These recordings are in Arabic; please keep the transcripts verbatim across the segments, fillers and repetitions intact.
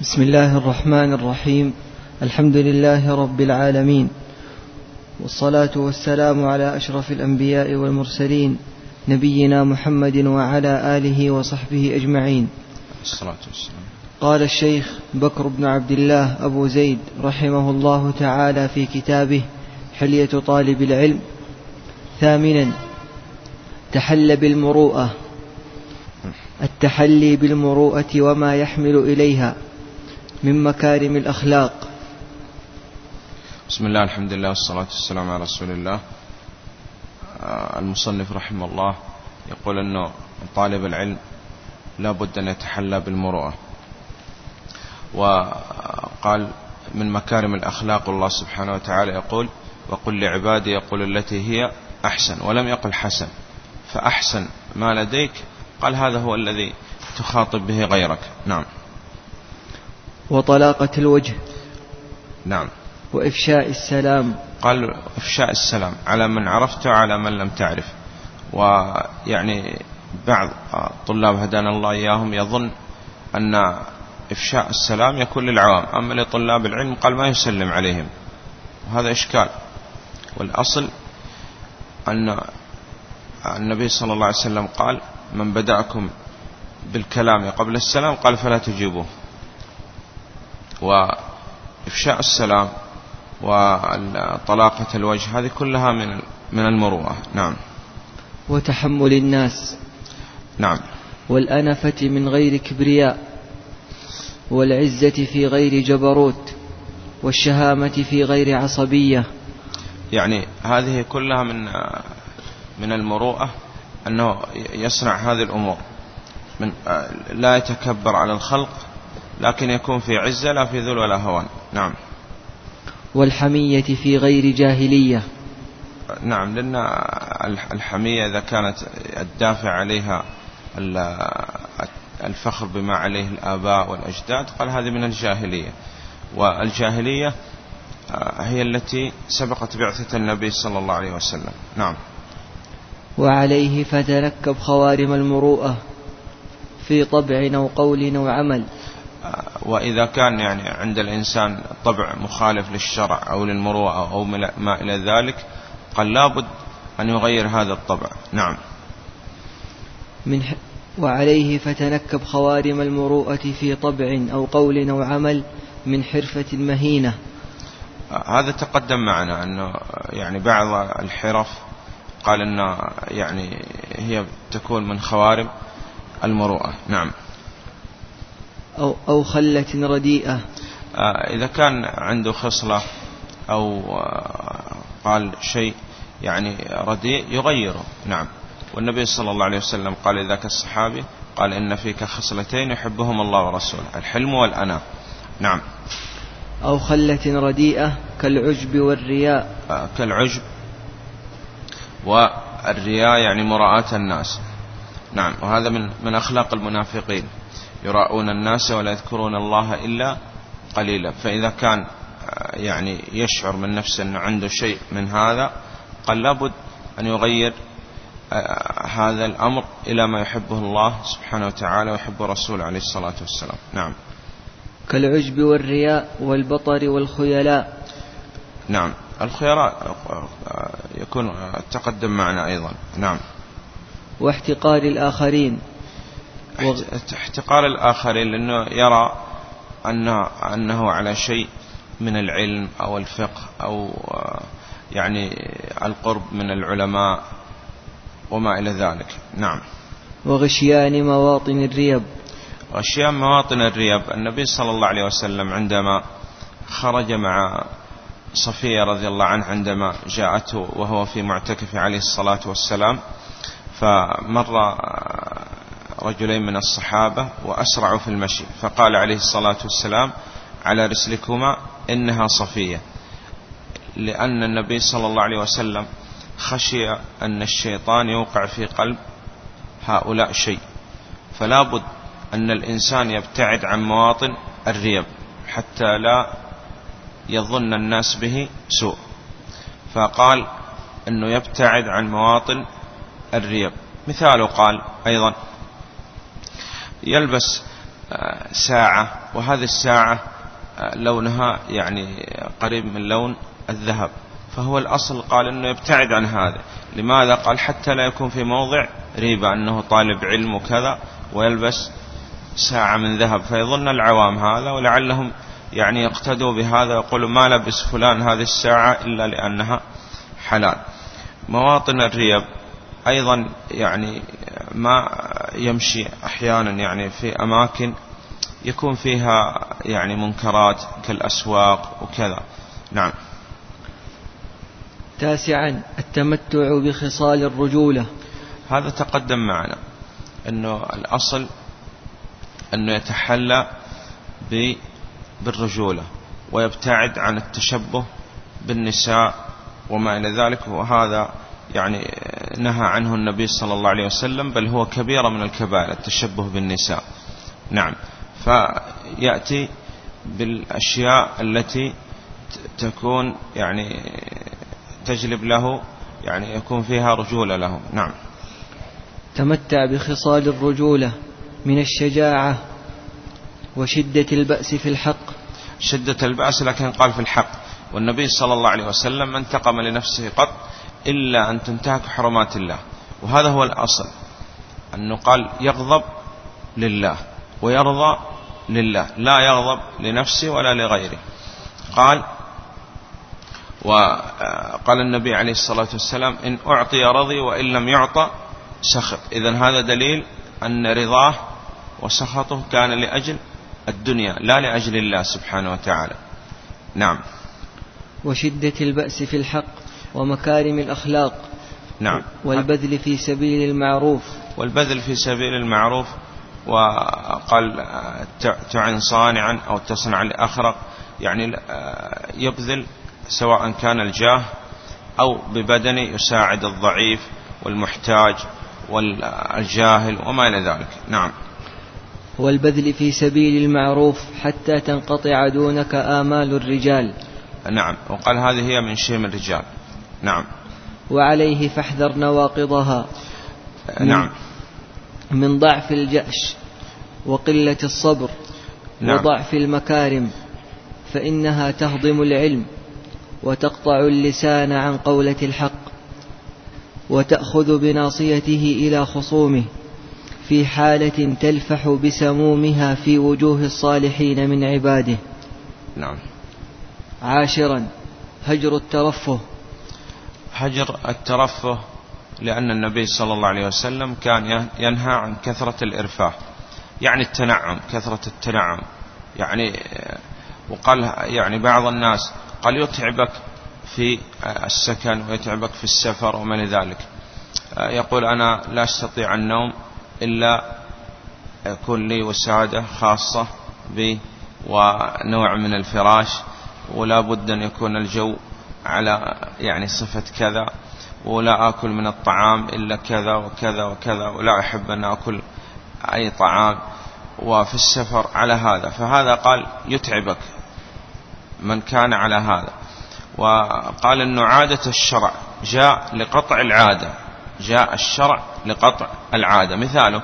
بسم الله الرحمن الرحيم. الحمد لله رب العالمين، والصلاة والسلام على أشرف الأنبياء والمرسلين، نبينا محمد وعلى آله وصحبه أجمعين. الصلاة والسلام. قال الشيخ بكر بن عبد الله أبو زيد رحمه الله تعالى في كتابه حلية طالب العلم: ثامنا، تحل بالمروءة. التحلي بالمروءة وما يحمل إليها من مكارم الأخلاق. بسم الله، الحمد لله، والصلاة والسلام على رسول الله. المصنف رحمه الله يقول أنه طالب العلم لا بد أن يتحلى بالمروءة، وقال من مكارم الأخلاق. الله سبحانه وتعالى يقول: وقل لعبادي يقول التي هي أحسن، ولم يقل حسن. فأحسن ما لديك قال هذا هو الذي تخاطب به غيرك. نعم. وطلاقة الوجه. نعم. وإفشاء السلام. قال إفشاء السلام على من عرفته وعلى من لم تعرف. ويعني بعض طلاب هدانا الله إياهم يظن أن إفشاء السلام يكون للعوام، أما لطلاب العلم قال ما يسلم عليهم، وهذا إشكال. والأصل أن النبي صلى الله عليه وسلم قال: من بدأكم بالكلام قبل السلام قال فلا تجيبوه. وإفشاء السلام وطلاقة الوجه هذه كلها من من المروءة. نعم. وتحمل الناس. نعم. والأنفة من غير كبرياء، والعزة في غير جبروت، والشهامة في غير عصبية. يعني هذه كلها من من المروءة، أنه يصنع هذه الأمور، من لا يتكبر على الخلق، لكن يكون في عزة لا في ذل ولا هوان. نعم. والحمية في غير جاهلية. نعم، لأن الحمية إذا كانت الدافع عليها الفخر بما عليه الآباء والأجداد قال هذه من الجاهلية، والجاهلية هي التي سبقت بعثة النبي صلى الله عليه وسلم. نعم. وعليه فتركب خوارم المروءة في طبع أو قول أو عمل. وإذا كان يعني عند الإنسان طبع مخالف للشرع أو للمروءة أو ما إلى ذلك قال لابد أن يغير هذا الطبع. نعم. من ح... وعليه فتنكب خوارم المروءة في طبع أو قول أو عمل من حرفة مهينة. هذا تقدم معنا أنه يعني بعض الحرف قال أنه يعني هي تكون من خوارم المروءة. نعم. أو, أو خلة رديئة. إذا كان عنده خصلة أو قال شيء يعني رديء يغيره. نعم. والنبي صلى الله عليه وسلم قال ذاك الصحابي قال: إن فيك خصلتين يحبهم الله ورسوله، الحلم والأناة. نعم. أو خلة رديئة كالعجب والرياء. كالعجب والرياء يعني مراءة الناس. نعم. وهذا من من أخلاق المنافقين، يراؤون الناس ولا يذكرون الله إلا قليلا. فإذا كان يعني يشعر من نفسه أنه عنده شيء من هذا قال لابد أن يغير هذا الأمر إلى ما يحبه الله سبحانه وتعالى ويحب رسوله عليه الصلاة والسلام. نعم. كالعجب والرياء والبطر والخيلاء. نعم. الخيلاء يكون تقدم معنا أيضا. نعم. واحتقار الآخرين. احتقار الآخرين لأنه يرى أنه, أنه على شيء من العلم أو الفقه أو يعني القرب من العلماء وما إلى ذلك. نعم. وغشيان مواطن الريب. غشيان مواطن الريب. النبي صلى الله عليه وسلم عندما خرج مع صفية رضي الله عنه عندما جاءته وهو في معتكف عليه الصلاة والسلام، فمر رجلين من الصحابة وأسرعوا في المشي، فقال عليه الصلاة والسلام: على رسلكما إنها صفية، لأن النبي صلى الله عليه وسلم خشي أن الشيطان يوقع في قلب هؤلاء شيء، فلا بد أن الإنسان يبتعد عن مواطن الريب حتى لا يظن الناس به سوء. فقال أنه يبتعد عن مواطن الريب. مثاله قال أيضا: يلبس ساعة، وهذه الساعة لونها يعني قريب من لون الذهب، فهو الأصل قال أنه يبتعد عن هذا. لماذا؟ قال حتى لا يكون في موضع ريبة، أنه طالب علم وكذا ويلبس ساعة من ذهب فيظن العوام هذا، ولعلهم يعني يقتدوا بهذا ويقولوا ما لبس فلان هذه الساعة إلا لأنها حلال. مواطن الريب أيضا يعني ما يمشي أحيانا يعني في أماكن يكون فيها يعني منكرات كالأسواق وكذا. نعم. تاسعا التمتع بخصال الرجولة. هذا تقدم معنا أنه الأصل أنه يتحلى بالرجولة ويبتعد عن التشبه بالنساء وما إلى ذلك، وهذا يعني نهى عنه النبي صلى الله عليه وسلم، بل هو كبيرة من الكبائر التشبه بالنساء. نعم. فيأتي بالأشياء التي تكون يعني تجلب له يعني يكون فيها رجولة له. نعم. تمتع بخصال الرجولة من الشجاعة وشدة البأس في الحق. شدة البأس لكن قال في الحق، والنبي صلى الله عليه وسلم ما انتقم لنفسه قط إلا أن تنتهك حرمات الله، وهذا هو الأصل، أنه قال يغضب لله ويرضى لله، لا يغضب لنفسه ولا لغيره. قال وقال النبي عليه الصلاة والسلام إن أعطي رضي وإن لم يعطى سخط. إذن هذا دليل أن رضاه وسخطه كان لأجل الدنيا لا لأجل الله سبحانه وتعالى. نعم. وشدة البأس في الحق ومكارم الأخلاق. نعم. والبذل في سبيل المعروف. والبذل في سبيل المعروف، وقال تعن صانعا أو تصنع لأخرق، يعني يبذل سواء كان الجاه أو ببدنه يساعد الضعيف والمحتاج والجاهل وما إلى ذلك. نعم. والبذل في سبيل المعروف حتى تنقطع دونك آمال الرجال. نعم. وقال هذه هي من شيم الرجال. نعم. وعليه فاحذر نواقضها. نعم. من ضعف الجأش وقلة الصبر. نعم. وضعف المكارم، فإنها تهضم العلم وتقطع اللسان عن قولة الحق، وتأخذ بناصيته إلى خصومه في حالة تلفح بسمومها في وجوه الصالحين من عباده. نعم. عاشرا هجر الترفه. هجر الترفه لأن النبي صلى الله عليه وسلم كان ينهى عن كثرة الإرفاه، يعني التنعم، كثرة التنعم، يعني وقال يعني بعض الناس قال يتعبك في السكن ويتعبك في السفر ومن ذلك، يقول أنا لا أستطيع النوم إلا يكون لي وسادة خاصة بي ونوع من الفراش، ولا بد أن يكون الجو على يعني صفة كذا، ولا أكل من الطعام إلا كذا وكذا وكذا، ولا أحب أن أكل أي طعام، وفي السفر على هذا. فهذا قال يتعبك من كان على هذا. وقال أن عادة الشرع جاء لقطع العادة، جاء الشرع لقطع العادة. مثاله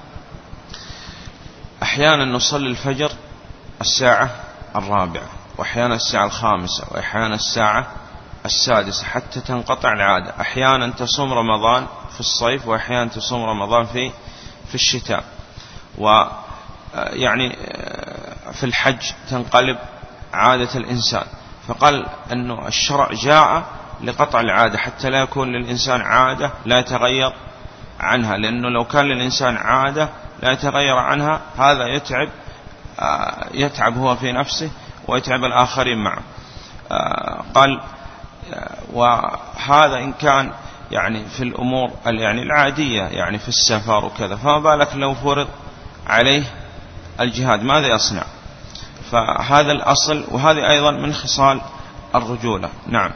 أحيانا نصلي الفجر الساعة الرابعة، وأحيانا الساعة الخامسة، وأحيانا الساعة السادسة حتى تنقطع العادة. أحيانا تصوم رمضان في الصيف، وأحيانا تصوم رمضان في في الشتاء، ويعني في الحج تنقلب عادة الإنسان. فقال أنه الشرع جاء لقطع العادة حتى لا يكون للإنسان عادة لا يتغير عنها، لأنه لو كان للإنسان عادة لا يتغير عنها هذا يتعب يتعب هو في نفسه ويتعب الآخرين معه. قال وهذا إن كان يعني في الأمور يعني العادية، يعني في السفر وكذا، فما بالك لو فرض عليه الجهاد ماذا يصنع؟ فهذا الأصل، وهذه أيضا من خصال الرجولة. نعم.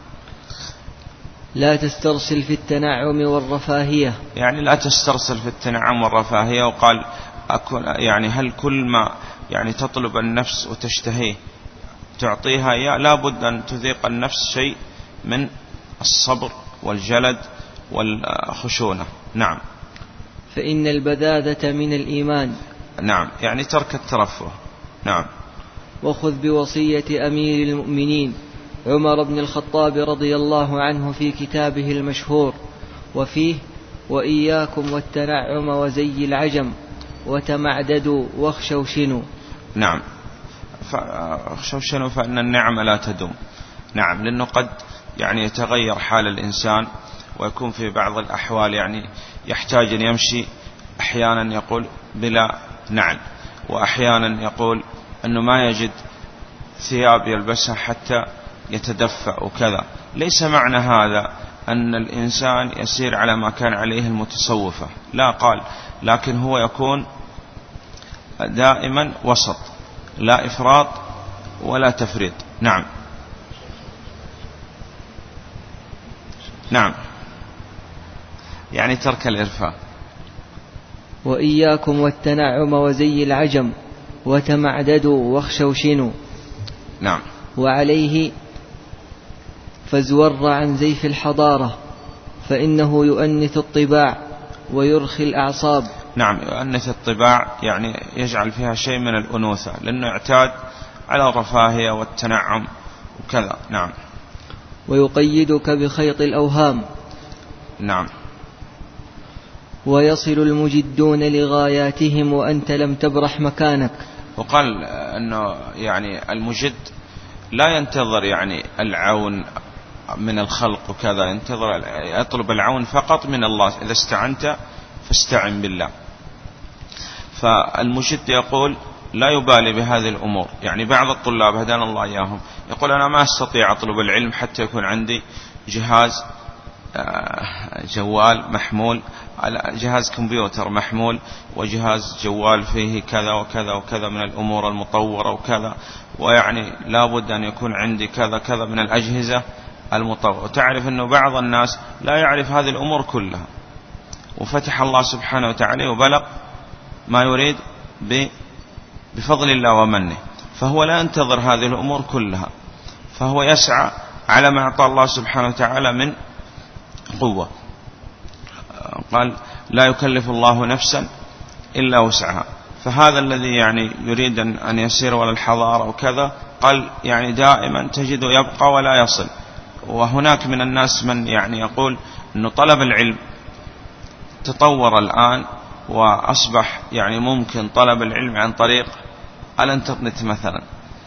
لا تسترسل في التنعم والرفاهية، يعني لا تسترسل في التنعم والرفاهية. وقال أكون يعني هل كل ما يعني تطلب النفس وتشتهيه تعطيها إياه؟ لا بد أن تذيق النفس شيء من الصبر والجلد والخشونة. نعم. فإن البذاذة من الإيمان. نعم، يعني ترك الترفه. نعم. وخذ بوصية أمير المؤمنين عمر بن الخطاب رضي الله عنه في كتابه المشهور وفيه: وإياكم والتنعم وزي العجم وتمعددوا واخشوشنوا. نعم، فاخشوشنوا فإن النعم لا تدوم. نعم، لأنه قد يعني يتغير حال الإنسان ويكون في بعض الأحوال يعني يحتاج أن يمشي، أحيانا يقول بلا نعل، وأحيانا يقول أنه ما يجد ثياب يلبسها حتى يتدفأ وكذا. ليس معنى هذا أن الإنسان يسير على ما كان عليه المتصوفة، لا، قال لكن هو يكون دائما وسط، لا إفراط ولا تفريط. نعم. نعم، يعني ترك الإرفاق. وإياكم والتنعم وزي العجم وتمعددوا واخشوشنوا. نعم. وعليه: فازور عن زيف الحضارة فإنه يؤنث الطباع ويرخي الأعصاب. نعم، يؤنث الطباع يعني يجعل فيها شيء من الأنوثة، لأنه اعتاد على الرفاهية والتنعم وكذا. نعم. ويقيدك بخيط الأوهام. نعم. ويصل المجدون لغاياتهم وأنت لم تبرح مكانك. وقال أنه يعني المجد لا ينتظر يعني العون من الخلق وكذا، ينتظر يطلب العون فقط من الله. إذا استعنت فاستعن بالله. فالمجد يقول لا يبالي بهذه الأمور. يعني بعض الطلاب هدانا الله إياهم يقول أنا ما أستطيع أطلب العلم حتى يكون عندي جهاز جوال محمول، جهاز كمبيوتر محمول، وجهاز جوال فيه كذا وكذا وكذا من الأمور المطورة وكذا، ويعني لابد أن يكون عندي كذا كذا من الأجهزة المطورة. وتعرف أنه بعض الناس لا يعرف هذه الأمور كلها، وفتح الله سبحانه وتعالى وبلغ ما يريد بفضل الله ومنه، فهو لا ينتظر هذه الأمور كلها، فهو يسعى على ما أعطى الله سبحانه وتعالى من قوة. قال لا يكلف الله نفسا إلا وسعها. فهذا الذي يعني يريد أن يسير ولا الحضارة وكذا، قال يعني دائما تجد يبقى ولا يصل. وهناك من الناس من يعني يقول أنه طلب العلم تطور الآن وأصبح يعني ممكن طلب العلم عن طريق الانترنت مثلا.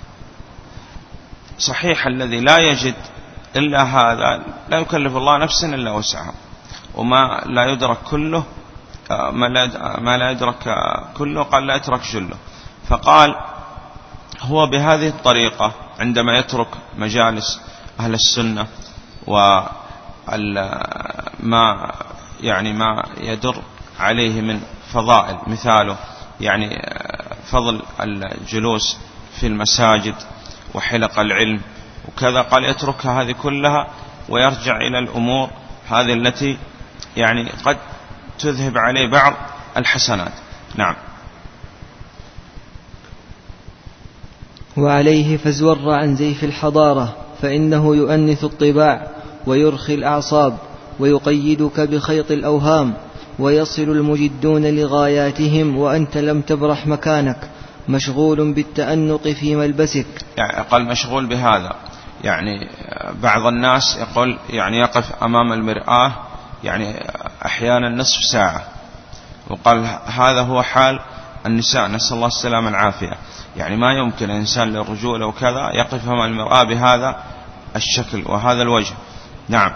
صحيح الذي لا يجد إلا هذا لا يكلف الله نفسا إلا وسعها، وما لا يدرك كله ما لا يدرك كله قال لا يترك جله. فقال هو بهذه الطريقة عندما يترك مجالس أهل السنة وما يعني ما يدر عليه من فضائل، مثاله يعني فضل الجلوس في المساجد وحلق العلم وكذا، قال يتركها هذه كلها ويرجع إلى الأمور هذه التي يعني قد تذهب عليه بعض الحسنات. نعم. وعليه: فازور عن زيف الحضارة فإنه يؤنث الطباع ويرخي الأعصاب ويقيدك بخيط الأوهام، ويصل المجدون لغاياتهم وأنت لم تبرح مكانك، مشغول بالتأنق في ملبسك. يعني قال مشغول بهذا، يعني بعض الناس يقول يعني يقف أمام المرآة يعني أحيانا نصف ساعة، وقال هذا هو حال النساء، نسأل الله السلامة والعافية. يعني ما يمكن إنسان للرجولة وكذا يقف أمام المرآة بهذا الشكل وهذا الوجه. نعم.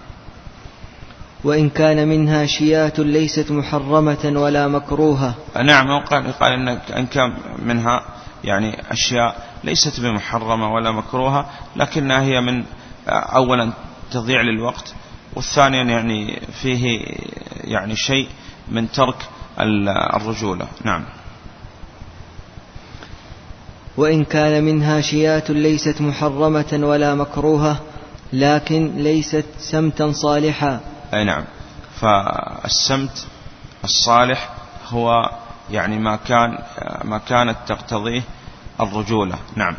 وإن كان منها شيات ليست محرمة ولا مكروهة. نعم، قال قال إن كان منها يعني أشياء ليست بمحرمة ولا مكروهة، لكنها هي من أولا تضيع للوقت، والثانيا يعني فيه يعني شيء من ترك الرجولة. نعم. وإن كان منها شيات ليست محرمة ولا مكروهة لكن ليست سمتا صالحا. أي نعم. فالسمت الصالح هو يعني ما كان ما كانت تقتضيه الرجولة. نعم.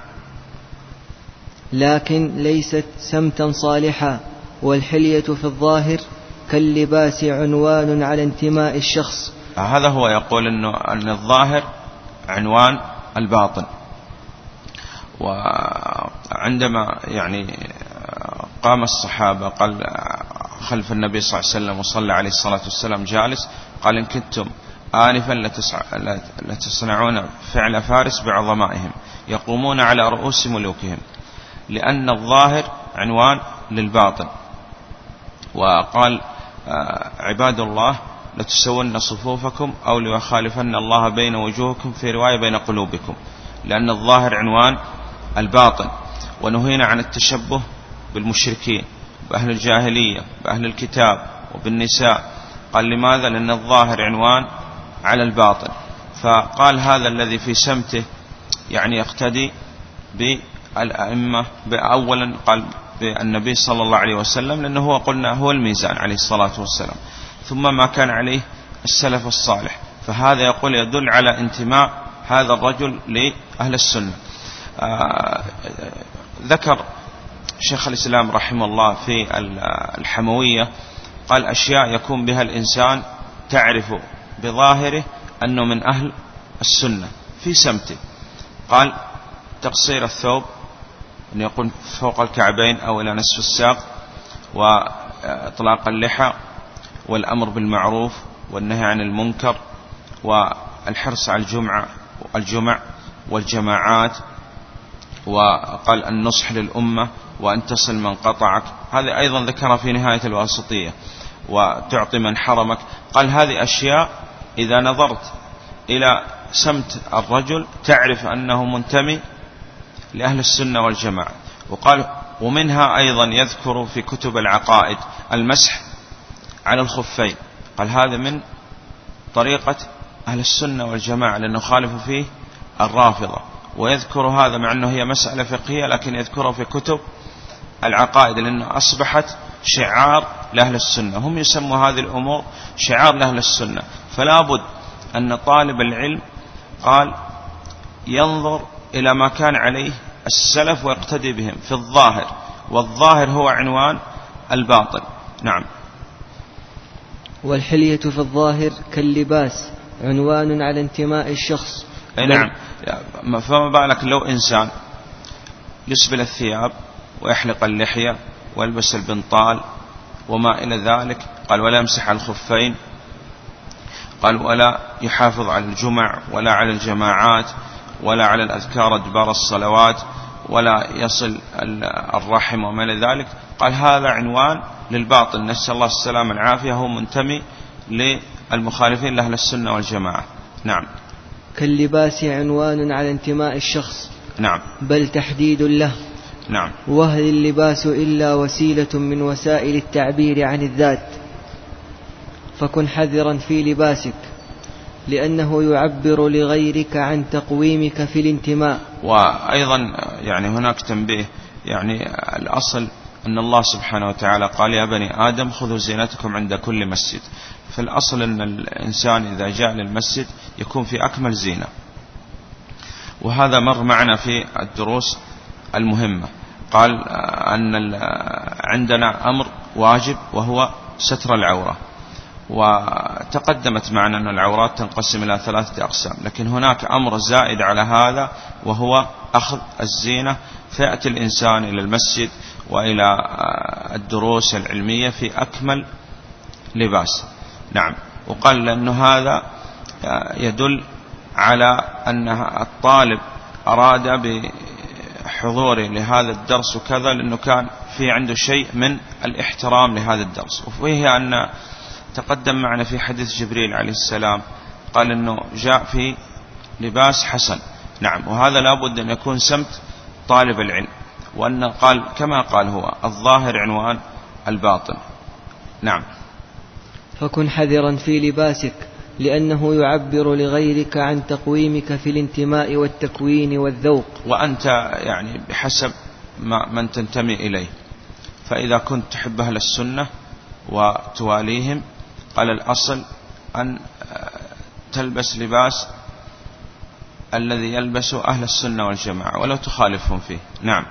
لكن ليست سمتا صالحا. والحلية في الظاهر كاللباس عنوان على انتماء الشخص. هذا هو يقول إنه أن الظاهر عنوان الباطن. وعندما يعني قام الصحابة قال خلف النبي صلى الله عليه وسلم وصلى عليه الصلاة والسلام جالس، قال إن كنتم آنفا لتصنعون فعل فارس بعظمائهم يقومون على رؤوس ملوكهم، لأن الظاهر عنوان للباطن. وقال عباد الله لتسون صفوفكم أو ليخالفن الله بين وجوهكم، في رواية بين قلوبكم، لأن الظاهر عنوان الباطن. ونهينا عن التشبه بالمشركين، بأهل الجاهلية، بأهل الكتاب، وبالنساء. قال لماذا؟ لأن الظاهر عنوان على الباطن. فقال هذا الذي في سمته يعني يقتدي بالأئمة، أولا قال بالنبي صلى الله عليه وسلم، لأنه هو قلنا هو الميزان عليه الصلاة والسلام، ثم ما كان عليه السلف الصالح. فهذا يقول يدل على انتماء هذا الرجل لأهل السنة. آه ذكر شيخ الإسلام رحمه الله في الحموية، قال أشياء يكون بها الإنسان تعرف بظاهره أنه من أهل السنة في سمته. قال تقصير الثوب، أن يكون فوق الكعبين أو إلى نصف الساق، وإطلاق اللحى، والأمر بالمعروف والنهي عن المنكر، والحرص على الجمعة الجمع والجماعات، وقال النصح للأمة، وأن تصل من قطعك. هذا أيضا ذكر في نهاية الواسطية، وتعطي من حرمك. قال هذه أشياء إذا نظرت إلى سمت الرجل تعرف أنه منتمي لأهل السنة والجماعة. وقال ومنها أيضا يذكر في كتب العقائد المسح على الخفين، قال هذا من طريقة أهل السنة والجماعة، لأنه خالف فيه الرافضة. ويذكر هذا مع أنه هي مسألة فقهية، لكن يذكره في كتب العقائد، لأنه أصبحت شعار لأهل السنة. هم يسموا هذه الأمور شعار لأهل السنة. فلا بد أن طالب العلم قال ينظر إلى ما كان عليه السلف ويقتدي بهم في الظاهر، والظاهر هو عنوان الباطن. نعم. والحلية في الظاهر كاللباس عنوان على انتماء الشخص. نعم. فما بالك لو إنسان يسبل الثياب ويحلق اللحية ويلبس البنطال وما إلى ذلك، قال ولا يمسح على الخفين، قال ولا يحافظ على الجمع ولا على الجماعات ولا على الأذكار أدبار الصلوات ولا يصل الرحم وما إلى ذلك، قال هذا عنوان للباطل، نسأل الله السلام العافية، هو منتمي للمخالفين لأهل السنة والجماعة. نعم. كاللباس عنوان على انتماء الشخص. نعم. بل تحديد له. نعم. وهل اللباس إلا وسيلة من وسائل التعبير عن الذات، فكن حذرا في لباسك، لأنه يعبر لغيرك عن تقويمك في الانتماء. وأيضا يعني هناك تنبيه، يعني الأصل أن الله سبحانه وتعالى قال يا بني آدم خذوا زينتكم عند كل مسجد. فالأصل أن الإنسان إذا جاء للمسجد يكون في أكمل زينة، وهذا مر معنا في الدروس المهمة. قال أن عندنا أمر واجب وهو ستر العورة، وتقدمت معنا أن العورات تنقسم إلى ثلاثة أقسام، لكن هناك أمر زائد على هذا وهو أخذ الزينة، فيأتي الإنسان إلى المسجد وإلى الدروس العلمية في أكمل لباس. نعم. وقال لأن هذا يدل على أن الطالب أراد بحضوره لهذا الدرس وكذا، لأنه كان في عنده شيء من الاحترام لهذا الدرس. وفيه أن تقدم معنا في حديث جبريل عليه السلام قال أنه جاء في لباس حسن. نعم. وهذا لابد أن يكون سمت طالب العلم، وأن قال كما قال هو الظاهر عنوان الباطن. نعم. فكن حذرا في لباسك، لأنه يعبر لغيرك عن تقويمك في الانتماء والتكوين والذوق، وأنت يعني بحسب ما من تنتمي إليه. فإذا كنت تحب أهل السنة وتواليهم، قال الأصل أن تلبس لباس الذي يلبسه أهل السنة والجماعة ولو تخالفهم فيه. نعم.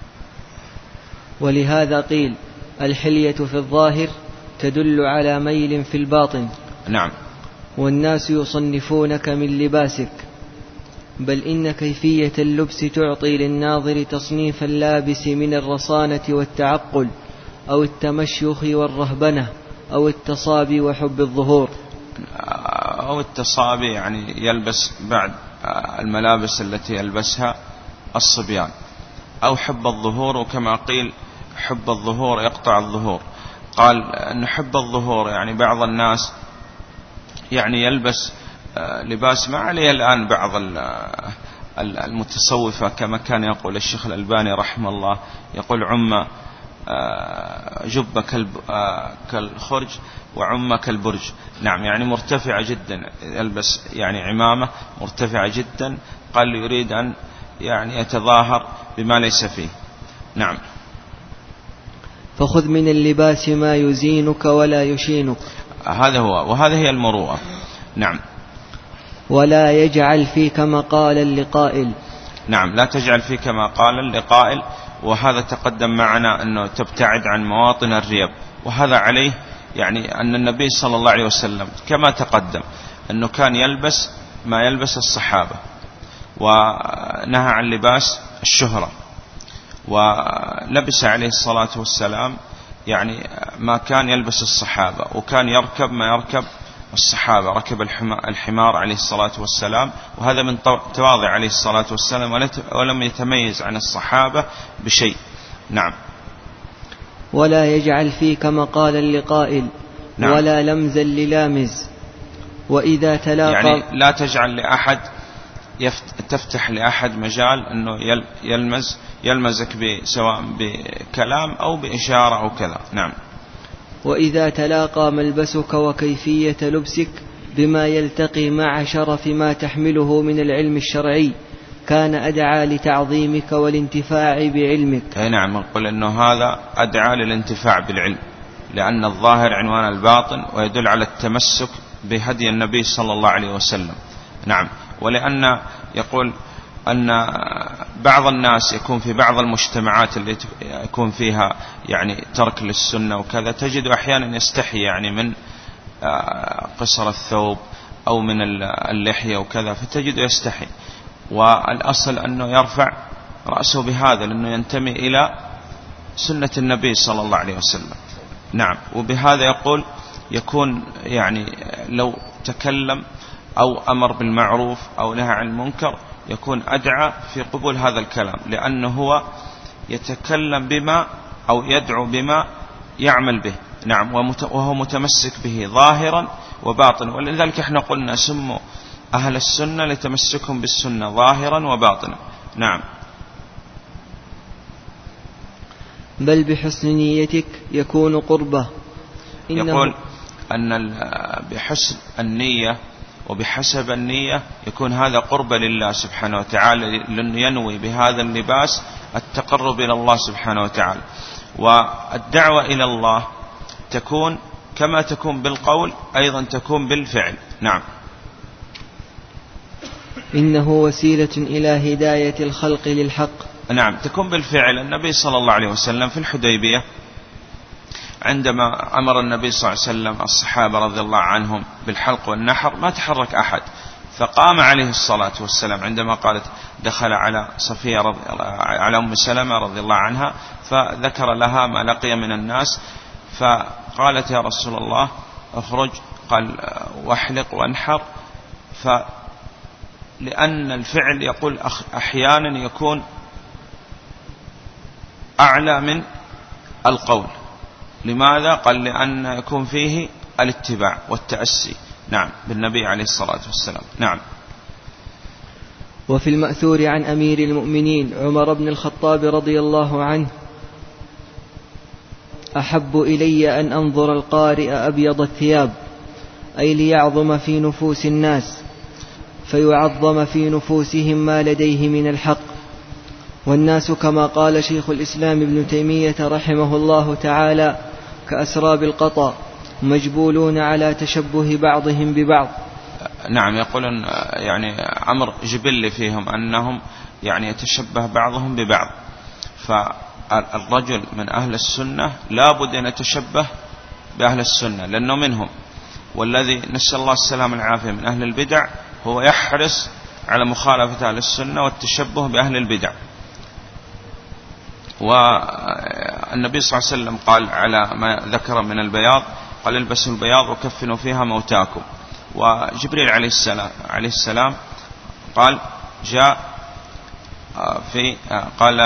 ولهذا قيل الحلية في الظاهر تدل على ميل في الباطن. نعم. والناس يصنفونك من لباسك، بل إن كيفية اللبس تعطي للناظر تصنيف اللابس من الرصانة والتعقل أو التمشيخ والرهبنة أو التصابي وحب الظهور. أو التصابي يعني يلبس بعد الملابس التي يلبسها الصبيان، أو حب الظهور، وكما قيل حب الظهور يقطع الظهور. قال أن حب الظهور يعني بعض الناس يعني يلبس لباس ما عليه الآن بعض المتصوفة، كما كان يقول الشيخ الألباني رحمه الله، يقول عم جب كالخرج وعم كالبرج. نعم، يعني مرتفعة جدا، يلبس يعني عمامة مرتفعة جدا، قال يريد أن يعني يتظاهر بما ليس فيه. نعم. فخذ من اللباس ما يزينك ولا يشينك، هذا هو، وهذه هي المروءة. نعم. ولا يجعل فيك مقالا لقائل. نعم، لا تجعل فيك مقالا لقائل، وهذا تقدم معنا أنه تبتعد عن مواطن الريب، وهذا عليه يعني أن النبي صلى الله عليه وسلم كما تقدم أنه كان يلبس ما يلبس الصحابة، ونهى عن لباس الشهرة، ولبس عليه الصلاة والسلام يعني ما كان يلبس الصحابة، وكان يركب ما يركب الصحابة، ركب الحمار عليه الصلاة والسلام، وهذا من تواضع عليه الصلاة والسلام، ولم يتميز عن الصحابة بشيء. نعم. ولا يجعل فيك مقالا لقائل. نعم. ولا لمزا للامز. وإذا تلاقى يعني لا تجعل لأحد تفتح لأحد مجال أنه يلمز يلمزك سواء بكلام أو بإشارة أو كذا. نعم. وإذا تلاقى ملبسك وكيفية لبسك بما يلتقي مع شرف ما تحمله من العلم الشرعي كان أدعى لتعظيمك والانتفاع بعلمك. أي نعم، نقول أنه هذا أدعى للانتفاع بالعلم، لأن الظاهر عنوان الباطن، ويدل على التمسك بهدي النبي صلى الله عليه وسلم. نعم. ولأن يقول أن بعض الناس يكون في بعض المجتمعات اللي يكون فيها يعني ترك للسنة وكذا، تجد أحيانا يستحي يعني من قصر الثوب أو من اللحية وكذا، فتجد يستحي، والأصل أنه يرفع رأسه بهذا، لأنه ينتمي إلى سنة النبي صلى الله عليه وسلم. نعم. وبهذا يقول يكون يعني لو تكلم أو أمر بالمعروف أو نهى عن المنكر يكون أدعى في قبول هذا الكلام، لأنه هو يتكلم بما أو يدعو بما يعمل به. نعم. وهو متمسك به ظاهرا وباطنا، ولذلك احنا قلنا سموا أهل السنة لتمسكهم بالسنة ظاهرا وباطنا. نعم. بل بحسن نيتك يكون قربة. يقول أن بحسن النية وبحسب النية يكون هذا قرب لله سبحانه وتعالى، لأنه ينوي بهذا اللباس التقرب إلى الله سبحانه وتعالى. والدعوة إلى الله تكون كما تكون بالقول أيضا تكون بالفعل. نعم. إنه وسيلة إلى هداية الخلق للحق. نعم، تكون بالفعل. النبي صلى الله عليه وسلم في الحديبية عندما أمر النبي صلى الله عليه وسلم الصحابة رضي الله عنهم بالحلق والنحر ما تحرك أحد، فقام عليه الصلاة والسلام عندما قالت دخل على صفية رضي على أم سلمة رضي الله عنها، فذكر لها ما لقي من الناس، فقالت يا رسول الله اخرج، قال واحلق وانحر. فلأن الفعل يقول أحيانا يكون أعلى من القول. لماذا؟ قال لأن يكون فيه الاتباع والتأسي. نعم، بالنبي عليه الصلاة والسلام. نعم. وفي المأثور عن أمير المؤمنين عمر بن الخطاب رضي الله عنه: أحب إلي أن أنظر القارئ أبيض الثياب، أي ليعظم في نفوس الناس فيعظم في نفوسهم ما لديه من الحق. والناس كما قال شيخ الإسلام ابن تيمية رحمه الله تعالى كأسراب القطا مجبولون على تشبه بعضهم ببعض. نعم، يقولون يعني أمر جبل فيهم أنهم يعني يتشبه بعضهم ببعض، فالرجل من أهل السنة لا بد أن يتشبه بأهل السنة لأنه منهم، والذي نسأل الله السلام والعافية من أهل البدع هو يحرص على مخالفة أهل السنة والتشبه بأهل البدع. والنبي صلى الله عليه وسلم قال على ما ذكر من البياض، قال البسوا البياض وكفنوا فيها موتاكم. وجبريل عليه السلام, عليه السلام قال جاء في قال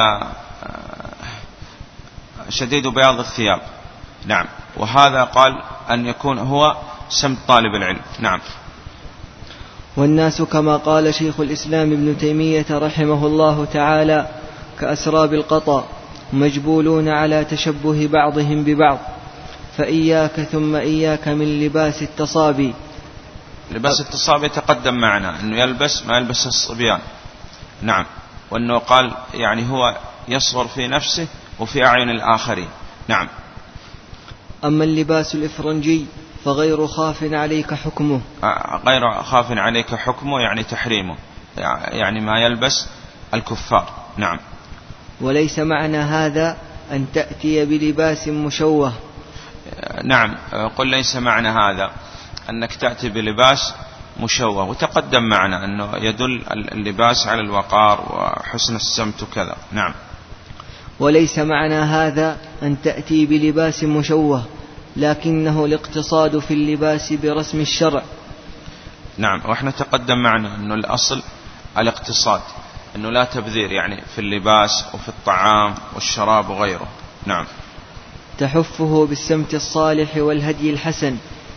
شديد بياض الثياب. نعم. وهذا قال أن يكون هو سمت طالب العلم. نعم. والناس كما قال شيخ الإسلام ابن تيمية رحمه الله تعالى كأسراب القطا مجبولون على تشبه بعضهم ببعض، فإياك ثم إياك من لباس التصابي. لباس التصابي يتقدم معنا أنه يلبس ما يلبس الصبيان. نعم. وأنه قال يعني هو يصغر في نفسه وفي أعين الآخرين. نعم. أما اللباس الإفرنجي فغير خاف عليك حكمه. غير خاف عليك حكمه يعني تحريمه، يعني ما يلبس الكفار. نعم. وليس معنى هذا أن تأتي بلباس مشوه. نعم. قل ليس معنى هذا أنك تأتي بلباس مشوه، وتقدم معنا أنه يدل اللباس على الوقار وحسن السمت وكذا. نعم. وليس معنى هذا أن تأتي بلباس مشوه، لكنه الاقتصاد في اللباس برسم الشرع. نعم. وإحنا تقدم معنا أنه الأصل الاقتصاد، أنه لا تبذير يعني في اللباس وفي الطعام والشراب وغيره. نعم. تحفه بالسمت الصالح والهدي الحسن،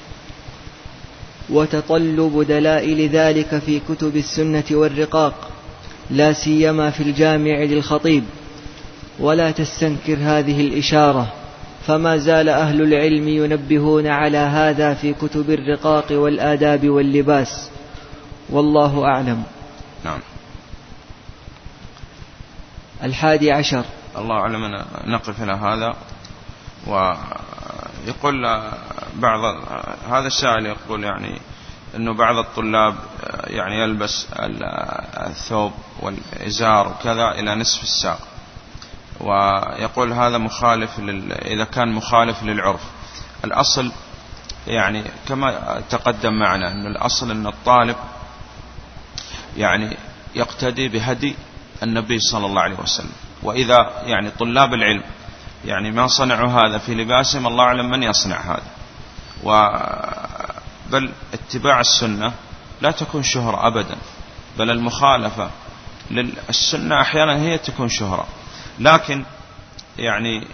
وتطلب دلائل ذلك في كتب السنة والرقاق، لا سيما في الجامع للخطيب. ولا تستنكر هذه الإشارة، فما زال أهل العلم ينبهون على هذا في كتب الرقاق والآداب واللباس، والله أعلم. نعم. الحادي عشر. الله أعلم. نقف إلى هذا. ويقول بعض هذا السائل يقول يعني أنه بعض الطلاب يعني يلبس الثوب والإزار وكذا إلى نصف الساق، ويقول هذا مخالف لل... إذا كان مخالف للعرف. الأصل يعني كما تقدم معنا أن الأصل أن الطالب يعني يقتدي بهدي النبي صلى الله عليه وسلم. وإذا يعني طلاب العلم يعني ما صنعوا هذا في لباسهم، الله أعلم من يصنع هذا. و بل اتباع السنة لا تكون شهرة أبدا، بل المخالفة للسنة أحيانا هي تكون شهرة. لكن يعني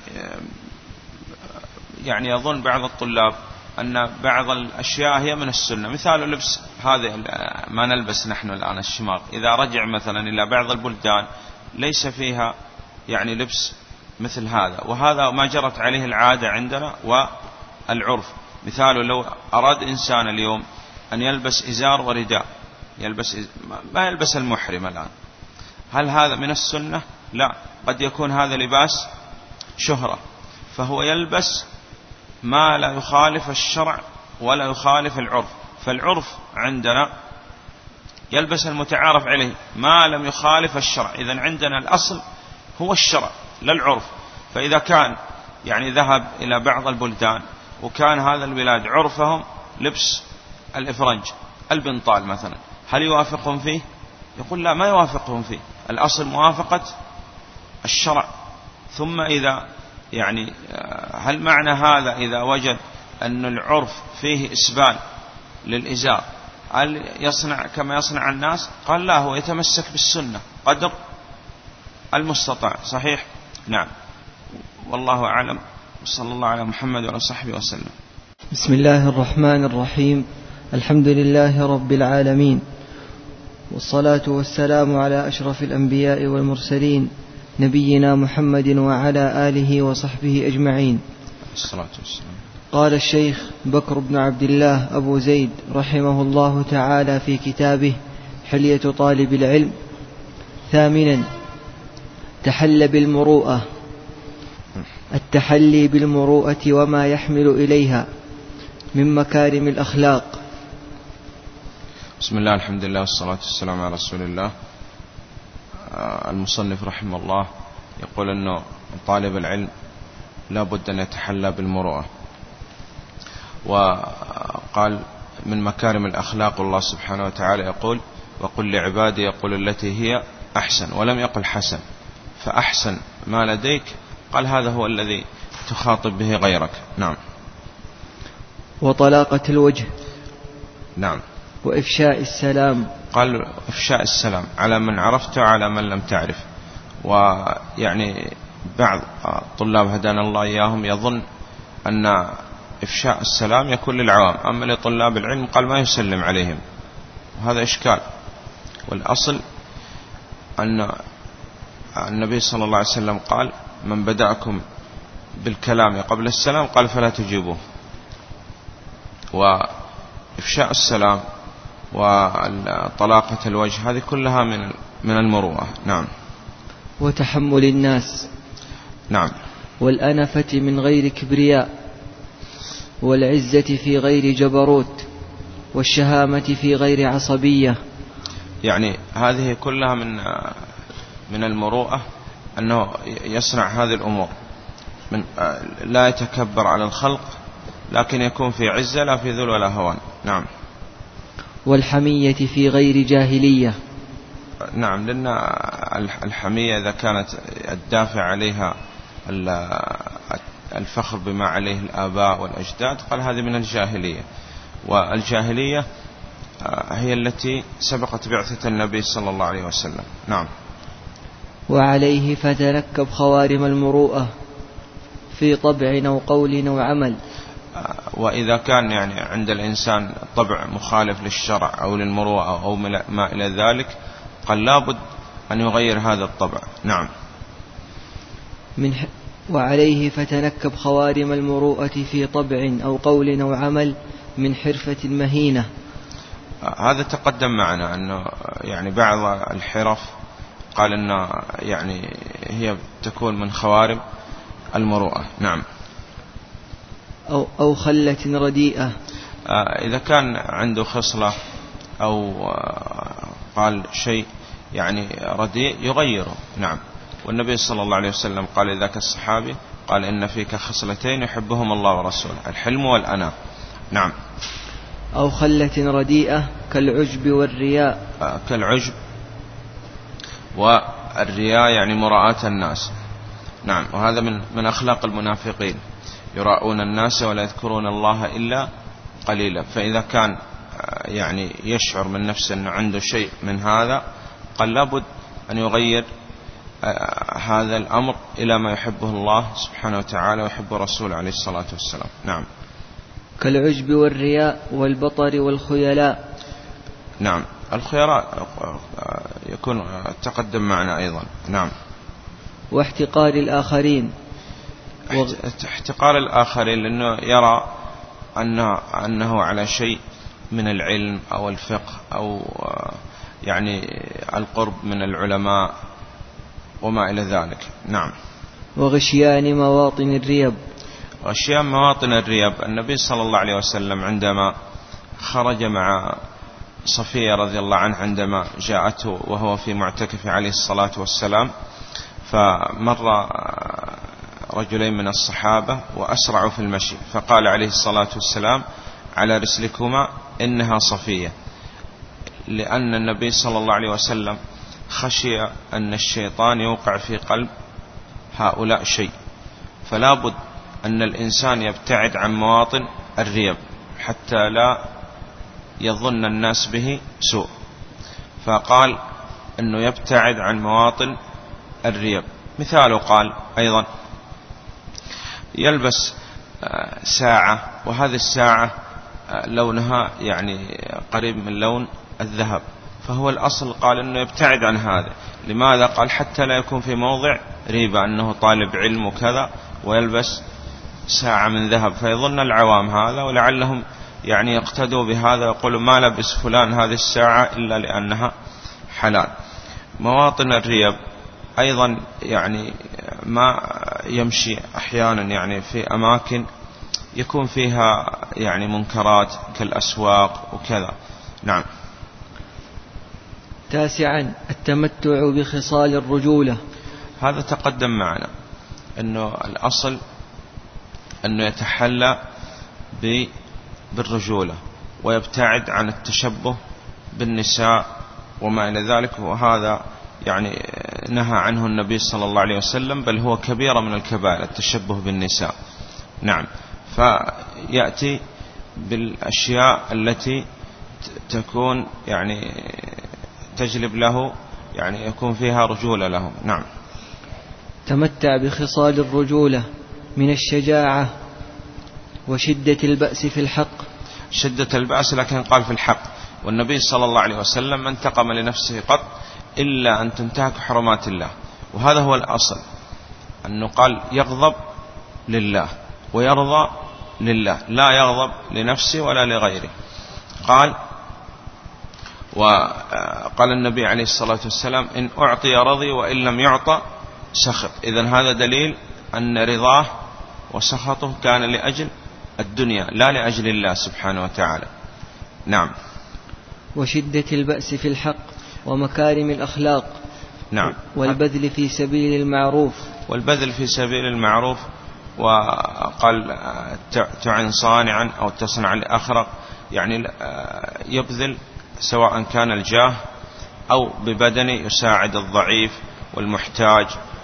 يعني يظن بعض الطلاب أن بعض الأشياء هي من السنة، مثال لبس هذا ما نلبس نحن الآن الشماغ، إذا رجع مثلا إلى بعض البلدان ليس فيها يعني لبس مثل هذا، وهذا ما جرت عليه العادة عندنا والعرف. مثال لو أراد إنسان اليوم أن يلبس إزار ورداء، يلبس ما يلبس المحرم الآن، هل هذا من السنة؟ لا، قد يكون هذا لباس شهرة، فهو يلبس ما لا يخالف الشرع ولا يخالف العرف. فالعرف عندنا يلبس المتعارف عليه ما لم يخالف الشرع. إذن عندنا الأصل هو الشرع لا العرف. فإذا كان يعني ذهب إلى بعض البلدان وكان هذا البلاد عرفهم لبس الإفرنج البنطال مثلا، هل يوافقهم فيه؟ يقول لا، ما يوافقهم فيه. الأصل موافقة الشرع. ثم إذا يعني هل معنى هذا إذا وجد أن العرف فيه إسبال للإزار هل يصنع كما يصنع الناس؟ قال لا، هو يتمسك بالسنة قدر المستطاع. صحيح. نعم. والله أعلم. صلى الله على محمد وعلى صحبه وسلم. بسم الله الرحمن الرحيم. الحمد لله رب العالمين، والصلاة والسلام على أشرف الأنبياء والمرسلين نبينا محمد وعلى آله وصحبه أجمعين. الصلاة والسلام. قال الشيخ بكر بن عبد الله أبو زيد رحمه الله تعالى في كتابه حلية طالب العلم: ثامنا، تحل بالمروءة. التحلي بالمروءة وما يحمل إليها من مكارم الأخلاق. بسم الله، الحمد لله، والصلاة والسلام على رسول الله. المصنف رحمه الله يقول أنه طالب العلم لا بد أن يتحلى بالمروءة، وقال من مكارم الأخلاق، والله سبحانه وتعالى يقول: وقل لعبادي يقول التي هي أحسن، ولم يقل حسن. فأحسن ما لديك قال هذا هو الذي تخاطب به غيرك. نعم. وطلاقة الوجه. نعم. وإفشاء السلام. قال إفشاء السلام على من عرفته وعلى من لم تعرف. ويعني بعض طلاب هدانا الله إياهم يظن أن إفشاء السلام يكون للعوام، أما لطلاب العلم قال ما يسلم عليهم، وهذا إشكال. والأصل أن النبي صلى الله عليه وسلم قال من بدأكم بالكلام قبل السلام قال فلا تجيبوه. وإفشاء السلام وطلاقة الوجه هذه كلها من من المروءة. نعم. وتحمل الناس. نعم. والأنفة من غير كبرياء، والعزة في غير جبروت، والشهامة في غير عصبية. يعني هذه كلها من من المروءة، أنه يصنع هذه الأمور، من لا يتكبر على الخلق، لكن يكون في عزة لا في ذل ولا هوان. نعم. والحمية في غير جاهلية. نعم، لأن الحمية إذا كانت الدافع عليها الفخر بما عليه الآباء والأجداد قال هذه من الجاهلية، والجاهلية هي التي سبقت بعثة النبي صلى الله عليه وسلم. نعم. وعليه فتركب خوارم المروءة في طبع أو قول أو عمل. وإذا كان يعني عند الإنسان طبع مخالف للشرع أو للمروءة أو ما إلى ذلك قال لابد أن يغير هذا الطبع. نعم. من ح... وعليه فتنكب خوارم المروءة في طبع أو قول أو عمل من حرفة مهينة. هذا تقدم معنا أنه يعني بعض الحرف قال أنه يعني هي تكون من خوارم المروءة. نعم. أو, أو خلة رديئة. إذا كان عنده خصلة أو قال شيء يعني رديء يغيره. نعم. والنبي صلى الله عليه وسلم قال ذاك الصحابي قال إن فيك خصلتين يحبهم الله ورسوله، الحلم والأناة. نعم. أو خلة رديئة كالعجب والرياء. كالعجب والرياء يعني مراءة الناس. نعم. وهذا من من أخلاق المنافقين، يراؤون الناس ولا يذكرون الله إلا قليلا. فإذا كان يعني يشعر من نفسه أنه عنده شيء من هذا قال لابد أن يغير هذا الأمر إلى ما يحبه الله سبحانه وتعالى ويحبه رسوله عليه الصلاة والسلام. نعم. كالعجب والرياء والبطر والخيلاء. نعم. الخيلاء يكون تقدم معنا أيضا. نعم. واحتقار الآخرين. احتقار الآخرين لأنه يرى أنه, أنه على شيء من العلم أو الفقه أو يعني القرب من العلماء وما إلى ذلك. نعم. وغشيان مواطن الريب. غشيان مواطن الريب. النبي صلى الله عليه وسلم عندما خرج مع صفية رضي الله عنه عندما جاءته وهو في معتكف عليه الصلاة والسلام، فمر رجلين من الصحابة وأسرعوا في المشي، فقال عليه الصلاة والسلام على رسلكما إنها صفية، لأن النبي صلى الله عليه وسلم خشي أن الشيطان يوقع في قلب هؤلاء شيء، فلا بد أن الإنسان يبتعد عن مواطن الريب حتى لا يظن الناس به سوء. فقال أنه يبتعد عن مواطن الريب. مثاله قال أيضا يلبس ساعة، وهذه الساعة لونها يعني قريب من لون الذهب، فهو الأصل قال أنه يبتعد عن هذا. لماذا؟ قال حتى لا يكون في موضع ريبة، أنه طالب علم وكذا ويلبس ساعة من ذهب فيظن العوام هذا، ولعلهم يعني يقتدوا بهذا ويقولوا ما لبس فلان هذه الساعة إلا لأنها حلال. مواطن الريب أيضا يعني ما يمشي أحيانا يعني في أماكن يكون فيها يعني منكرات كالأسواق وكذا. نعم. تاسعا التمتع بخصال الرجولة. هذا تقدم معنا أنه الأصل أنه يتحلى بالرجولة ويبتعد عن التشبه بالنساء وما إلى ذلك، وهذا يعني نهى عنه النبي صلى الله عليه وسلم، بل هو كبيرة من الكبائر التشبه بالنساء. نعم. فيأتي بالأشياء التي تكون يعني تجلب له، يعني يكون فيها رجولة له. نعم. تمتع بخصال الرجولة من الشجاعة وشدة البأس في الحق. شدة البأس، لكن قال في الحق، والنبي صلى الله عليه وسلم ما انتقم لنفسه قط إلا أن تنتهك حرمات الله، وهذا هو الأصل، أنه قال يغضب لله ويرضى لله، لا يغضب لنفسه ولا لغيره. قال وقال النبي عليه الصلاة والسلام إن أعطي رضي وإن لم يعطى سخط. إذن هذا دليل أن رضاه وسخطه كان لأجل الدنيا لا لأجل الله سبحانه وتعالى. نعم. وشدة البأس في الحق ومكارم الأخلاق. نعم. والبذل في سبيل المعروف. والبذل في سبيل المعروف، وقال تعن صانعا أو تصنع لأخرق، يعني يبذل سواء كان الجاه أو ببدنه يساعد الضعيف والمحتاج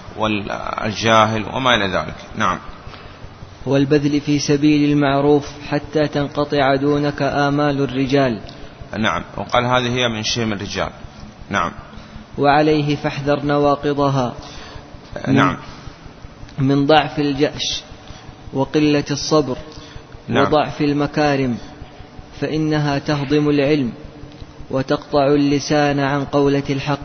والجاهل وما إلى ذلك. نعم. والبذل في سبيل المعروف حتى تنقطع دونك آمال الرجال. نعم. وقال هذه هي من شيم الرجال. نعم. وعليه فاحذر نواقضها. نعم. من ضعف الجأش وقلة الصبر. نعم. وضعف المكارم، فإنها تهضم العلم وتقطع اللسان عن قولة الحق،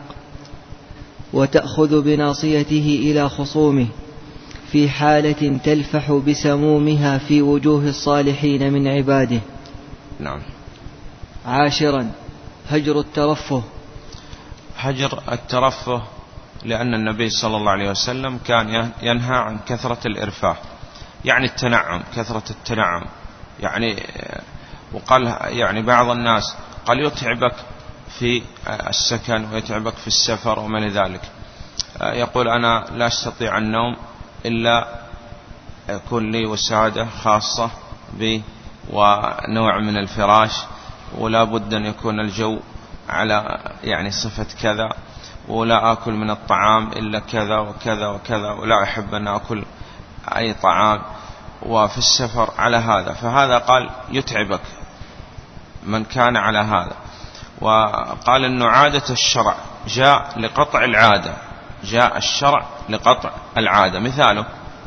وتأخذ بناصيته إلى خصومه في حالة تلفح بسمومها في وجوه الصالحين من عباده. نعم. عاشرا، هجر الترفه. هجر الترفه، لأن النبي صلى الله عليه وسلم كان ينهى عن كثرة الإرفاه، يعني التنعم، كثرة التنعم، يعني وقال يعني بعض الناس قال يتعبك في السكن ويتعبك في السفر وما لذلك، يقول أنا لا أستطيع النوم إلا يكون لي وسادة خاصة بي ونوع من الفراش، ولا بد أن يكون الجو على يعني صفة كذا، ولا أكل من الطعام إلا كذا وكذا وكذا، ولا أحب أن أكل أي طعام، وفي السفر على هذا. فهذا قال يتعبك من كان على هذا. وقال أنه عادة الشرع جاء لقطع العادة، جاء الشرع لقطع العادة. مثاله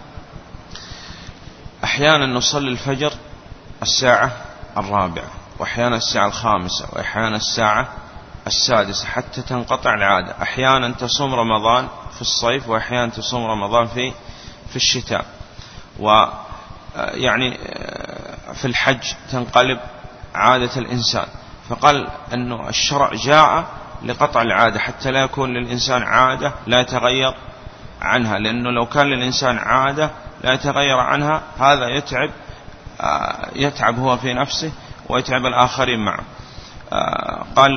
أحيانا نصلي الفجر الساعة الرابعة، وأحيانا الساعة الخامسة، وأحيانا الساعة السادسة حتى تنقطع العادة. أحيانا تصوم رمضان في الصيف، وأحيانا تصوم رمضان في في الشتاء، ويعني في الحج تنقلب عادة الإنسان. فقال أنه الشرع جاء لقطع العادة حتى لا يكون للإنسان عادة لا يتغير عنها، لأنه لو كان للإنسان عادة لا يتغير عنها هذا يتعب يتعب هو في نفسه ويتعب الآخرين معه. قال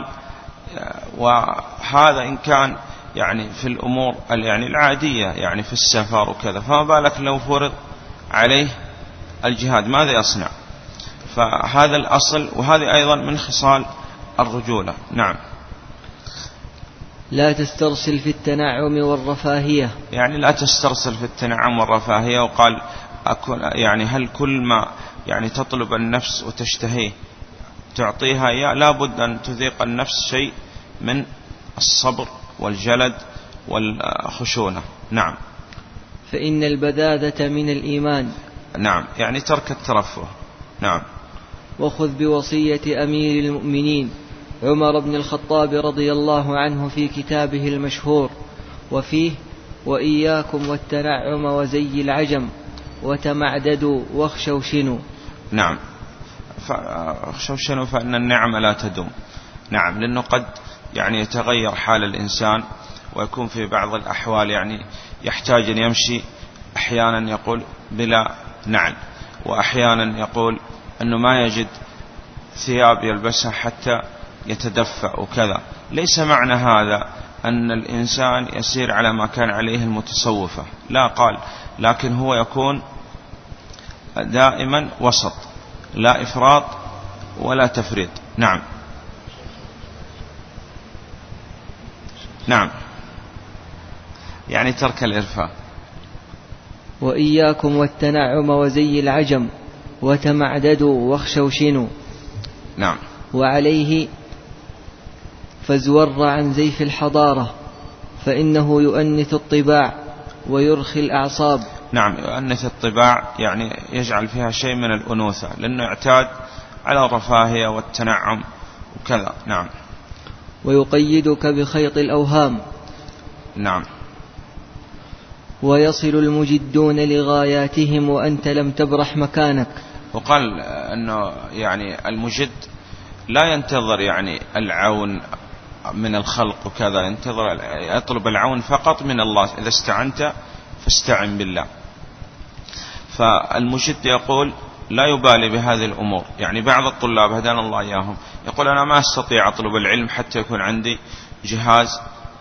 وهذا إن كان يعني في الأمور يعني العادية، يعني في السفر وكذا، فما بالك لو فرض عليه الجهاد ماذا يصنع؟ فهذا الأصل، وهذه أيضا من خصال الرجولة. نعم. لا تسترسل في التنعم والرفاهية، يعني لا تسترسل في التنعم والرفاهية. وقال يعني هل كل ما يعني تطلب النفس وتشتهيه تعطيها إياه؟ لا بد أن تذيق النفس شيء من الصبر والجلد والخشونة. نعم. فإن البذاذة من الإيمان. نعم، يعني ترك الترفه. نعم. وخذ بوصية أمير المؤمنين عمر بن الخطاب رضي الله عنه في كتابه المشهور، وفيه وإياكم والتنعم وزي العجم وتمعددوا واخشوشنوا. نعم. فاخشوشنوا فإن النعم لا تدوم. نعم، لأنه قد يعني يتغير حال الإنسان، ويكون في بعض الأحوال يعني يحتاج أن يمشي، أحيانا يقول بلا نعل، وأحيانا يقول أنه ما يجد ثياب يلبسها حتى يتدفأ وكذا. ليس معنى هذا أن الإنسان يسير على ما كان عليه المتصوفة، لا، قال لكن هو يكون دائما وسط، لا إفراط ولا تفريط. نعم. نعم، يعني ترك الإرفاق. وإياكم والتنعم وزي العجم وتمعددوا واخشوشنوا. نعم. وعليه فازور عن زيف الحضارة فإنه يؤنث الطباع ويرخي الأعصاب. نعم، يؤنث الطباع يعني يجعل فيها شيء من الأنوثة، لأنه اعتاد على الرفاهية والتنعم وكذا. نعم. ويقيدك بخيط الأوهام. نعم. ويصل المجدون لغاياتهم وأنت لم تبرح مكانك. وقال أنه يعني المجد لا ينتظر يعني العون من الخلق وكذا، ينتظر يطلب العون فقط من الله. إذا استعنت فاستعن بالله. فالمجد يقول لا يبالي بهذه الأمور. يعني بعض الطلاب هدانا الله إياهم يقول أنا ما أستطيع أطلب العلم حتى يكون عندي جهاز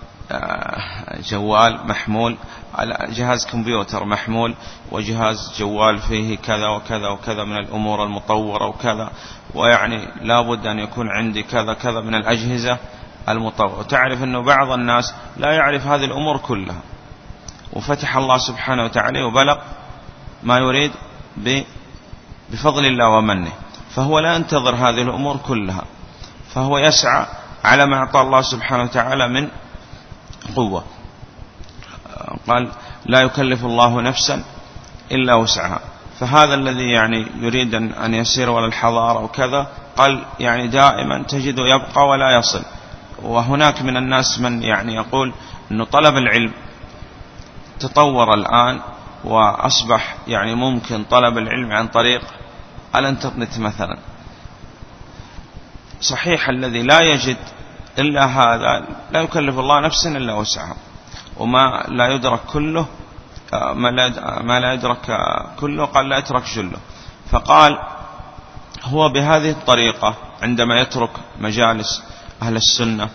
جوال محمول، جهاز كمبيوتر محمول، وجهاز جوال فيه كذا وكذا وكذا من الأمور المطورة وكذا، ويعني لابد أن يكون عندي كذا كذا من الأجهزة المطورة. تعرف أنه بعض الناس لا يعرف هذه الأمور كلها، وفتح الله سبحانه وتعالى وبلغ ما يريد بفضل الله ومنه، فهو لا ينتظر هذه الأمور كلها، فهو يسعى على ما أعطى الله سبحانه وتعالى من قوة. قال لا يكلف الله نفسا إلا وسعها. فهذا الذي يعني يريد أن يسير ولا الحضارة وكذا، قال يعني دائما تجد يبقى ولا يصل. وهناك من الناس من يعني يقول أن طلب العلم تطور الآن وأصبح يعني ممكن طلب العلم عن طريق الانترنت مثلا. صحيح الذي لا يجد إلا هذا لا يكلف الله نفسا إلا وسعها، وما لا يدرك كله ما لا يدرك كله قال لا يترك جله. فقال هو بهذه الطريقة عندما يترك مجالس أهل السنة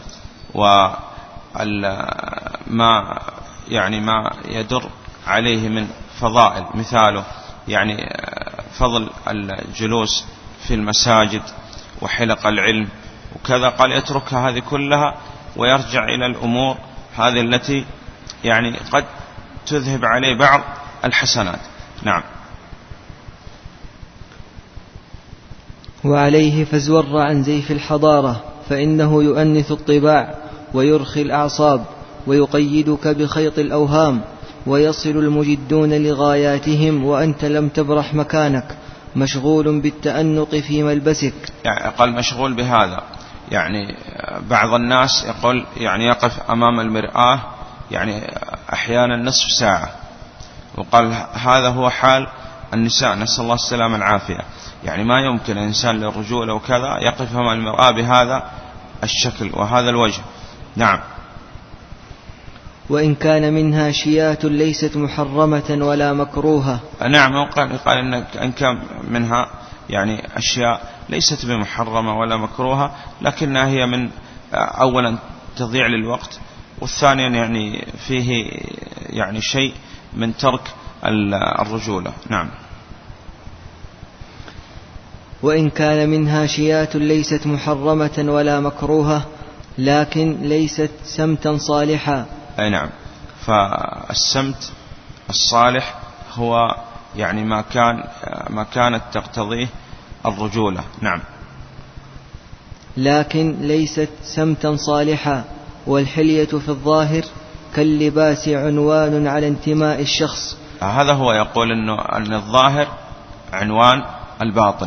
وما يعني ما يدر عليه من فضائل، مثاله يعني فضل الجلوس في المساجد وحلق العلم وكذا، قال يتركها هذه كلها ويرجع إلى الأمور هذه التي يعني قد تذهب عليه بعض الحسنات. نعم. وعليه فازور عن زيف الحضارة فإنه يؤنث الطباع ويرخي الأعصاب ويقيدك بخيط الأوهام، ويصل المجدون لغاياتهم وأنت لم تبرح مكانك مشغول بالتأنق في ملبسك. يعني قال مشغول بهذا، يعني بعض الناس يقول يعني يقف أمام المرآة يعني أحيانا نصف ساعة، وقال هذا هو حال النساء نسأل الله السلامة العافية. يعني ما يمكن إنسان للرجولة وكذا يقف أمام المرآة بهذا الشكل وهذا الوجه. نعم. وإن كان منها شيات ليست محرمة ولا مكروهة. نعم. قال إن كان منها يعني أشياء ليست بمحرمة ولا مكروهة، لكنها هي من أولا تضيع للوقت، والثانيا يعني فيه يعني شيء من ترك الرجولة. نعم. وإن كان منها شيات ليست محرمة ولا مكروهة لكن ليست سمتا صالحا. أي نعم. فالسمت الصالح هو يعني ما كان ما كانت تقتضيه الرجولة. نعم. لكن ليست سمتا صالحا. والحلية في الظاهر كاللباس عنوان على انتماء الشخص. هذا هو يقول إنه أن الظاهر عنوان الباطن.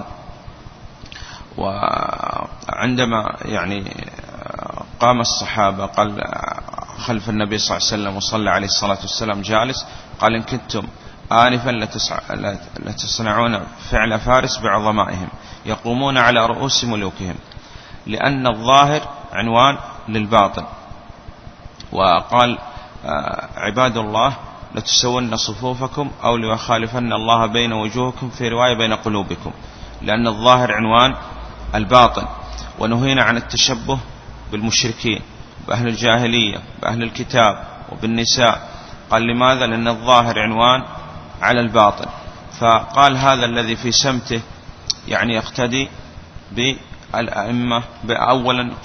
وعندما يعني قام الصحابة قال خلف النبي صلى الله عليه وسلم وصلى عليه الصلاة والسلام جالس، قال إن كنتم آنفا لتصنعون فعل فارس بعظمائهم يقومون على رؤوس ملوكهم، لأن الظاهر عنوان للباطن. وقال عباد الله لتسون صفوفكم أو ليخالفن الله بين وجوهكم، في رواية بين قلوبكم، لأن الظاهر عنوان الباطن. ونهينا عن التشبه بالمشركين بأهل الجاهلية بأهل الكتاب وبالنساء. قال لماذا؟ لأن الظاهر عنوان على الباطن. فقال هذا الذي في سمته يعني يقتدي بالأئمة. أولا قال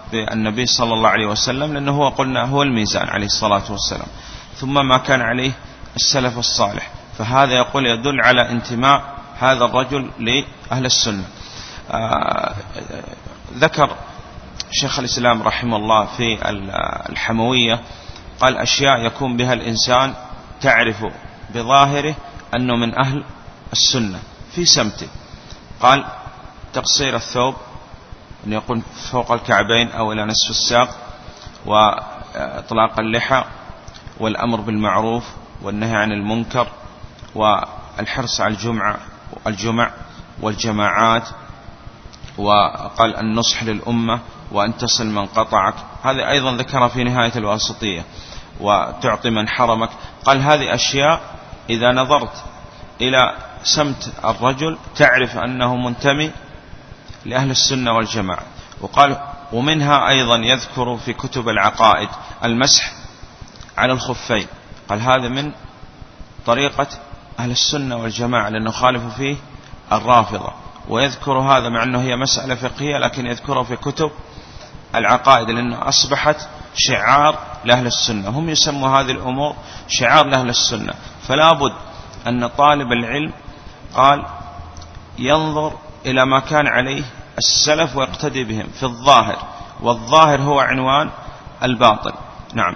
بالنبي صلى الله عليه وسلم، لأنه هو قلنا هو الميزان عليه الصلاة والسلام، ثم ما كان عليه السلف الصالح، فهذا يقول يدل على انتماء هذا الرجل لأهل السنة. آه ذكر شيخ الإسلام رحمه الله في الحموية، قال أشياء يكون بها الإنسان تعرف بظاهره أنه من أهل السنة في سمته. قال تقصير الثوب، أن يكون فوق الكعبين أو إلى نصف الساق، وإطلاق اللحى، والأمر بالمعروف والنهي عن المنكر، والحرص على الجمعة الجمع والجماعات، وقال النصح للأمة، وأن تصل من قطعك. هذه أيضا ذكرها في نهاية الواسطية، وتعطي من حرمك. قال هذه أشياء إذا نظرت إلى سمت الرجل تعرف أنه منتمي لأهل السنة والجماعة. وقال ومنها أيضا يذكر في كتب العقائد المسح على الخفين، قال هذا من طريقة أهل السنة والجماعة، لأنه خالف فيه الرافضة، ويذكر هذا مع أنه هي مسألة فقهية، لكن يذكره في كتب العقائد لأنه أصبحت شعار لأهل السنة، هم يسموا هذه الأمور شعار لأهل السنة. فلا بد أن طالب العلم قال ينظر إلى ما كان عليه السلف ويقتدي بهم في الظاهر، والظاهر هو عنوان الباطن. نعم.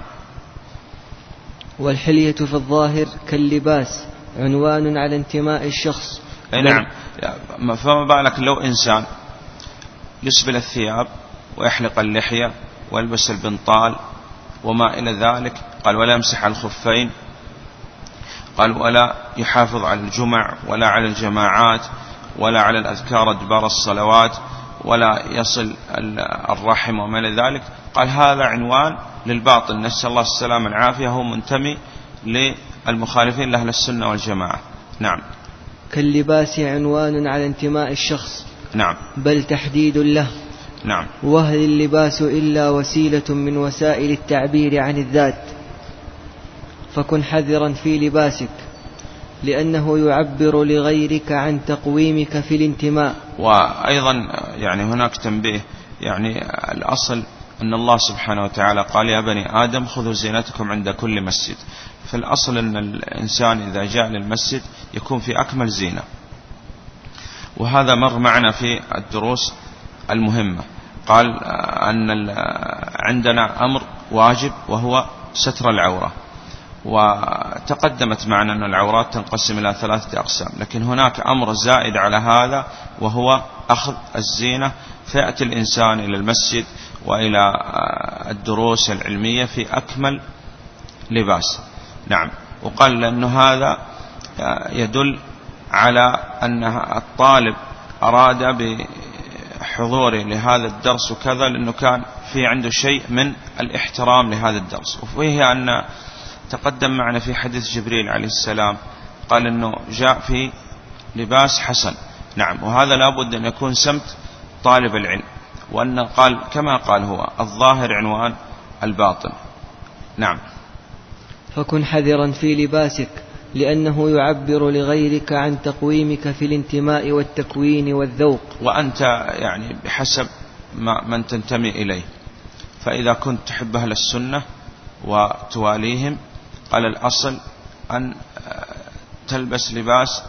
والحلية في الظاهر كاللباس عنوان على انتماء الشخص. نعم. فما بالك لو إنسان يسبل الثياب ويحلق اللحية ويلبس البنطال وما إلى ذلك، قال ولا يمسح على الخفين، قال ولا يحافظ على الجمع ولا على الجماعات ولا على الأذكار أدبار الصلوات ولا يصل الرحم وما إلى ذلك، قال هذا عنوان للباطل، نسأل الله السلامة والعافية، هو منتمي للمخالفين لأهل السنة والجماعة. نعم. كاللباس عنوان على انتماء الشخص. نعم. بل تحديد له. نعم. وهل اللباس إلا وسيلة من وسائل التعبير عن الذات، فكن حذرا في لباسك لأنه يعبر لغيرك عن تقويمك في الانتماء. وأيضا يعني هناك تنبيه، يعني الأصل أن الله سبحانه وتعالى قال يا بني آدم خذوا زينتكم عند كل مسجد، فالأصل أن الإنسان إذا جاء للمسجد يكون في أكمل زينة، وهذا مر معنا في الدروس المهمة. قال أن عندنا أمر واجب وهو ستر العورة، وتقدمت معنا أن العورات تنقسم إلى ثلاثة أقسام، لكن هناك أمر زائد على هذا وهو أخذ الزينة، فيأتي الإنسان إلى المسجد وإلى الدروس العلمية في أكمل لباس. نعم. وقال لأنه هذا يدل على أن الطالب أراد بحضوره لهذا الدرس وكذا لأنه كان في عنده شيء من الاحترام لهذا الدرس. وفيه أن تقدم معنا في حديث جبريل عليه السلام قال أنه جاء في لباس حسن. نعم. وهذا لابد أن يكون سمت طالب العلم، وأن قال كما قال هو الظاهر عنوان الباطن. نعم. فكن حذرا في لباسك لأنه يعبر لغيرك عن تقويمك في الانتماء والتكوين والذوق، وأنت يعني بحسب ما من تنتمي إليه، فإذا كنت تحب أهل السنة وتواليهم قال الأصل أن تلبس لباس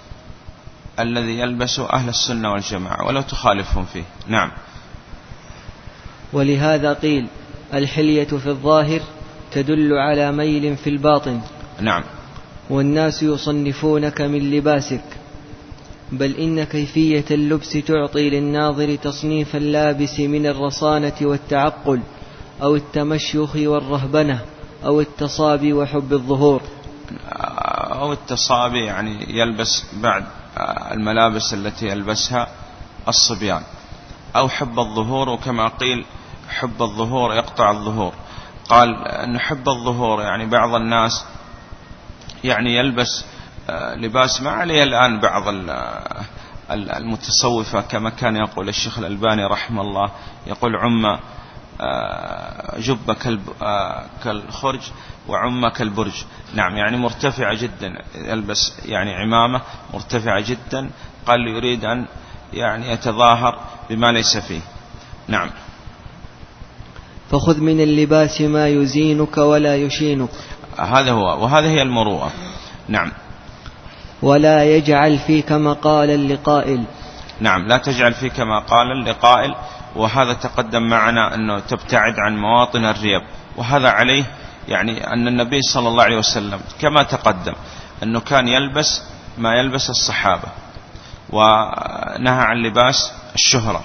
الذي يلبسه أهل السنة والجماعة ولو تخالفهم فيه. نعم. ولهذا قيل الحلية في الظاهر تدل على ميل في الباطن. نعم. والناس يصنفونك من لباسك، بل إن كيفية اللبس تعطي للناظر تصنيف اللابس من الرصانة والتعقل أو التمشيخ والرهبنة أو التصابي وحب الظهور. أو التصابي يعني يلبس بعد الملابس التي يلبسها الصبيان، أو حب الظهور، وكما قيل حب الظهور يقطع الظهور. قال أن حب الظهور يعني بعض الناس يعني يلبس لباس ما عليه الآن بعض المتصوفة، كما كان يقول الشيخ الألباني رحمه الله، يقول عم جب كالخرج وعم كالبرج. نعم. يعني مرتفعة جدا، يلبس يعني عمامة مرتفعة جدا، قال يريد أن يعني يتظاهر بما ليس فيه. نعم. فخذ من اللباس ما يزينك ولا يشينك. هذا هو، وهذه هي المروءة. نعم. ولا يجعل فيك مقالا لقائل. نعم، لا تجعل فيك مقالا لقائل، وهذا تقدم معنا أنه تبتعد عن مواطن الريب، وهذا عليه يعني أن النبي صلى الله عليه وسلم كما تقدم أنه كان يلبس ما يلبس الصحابة، ونهى عن لباس الشهرة،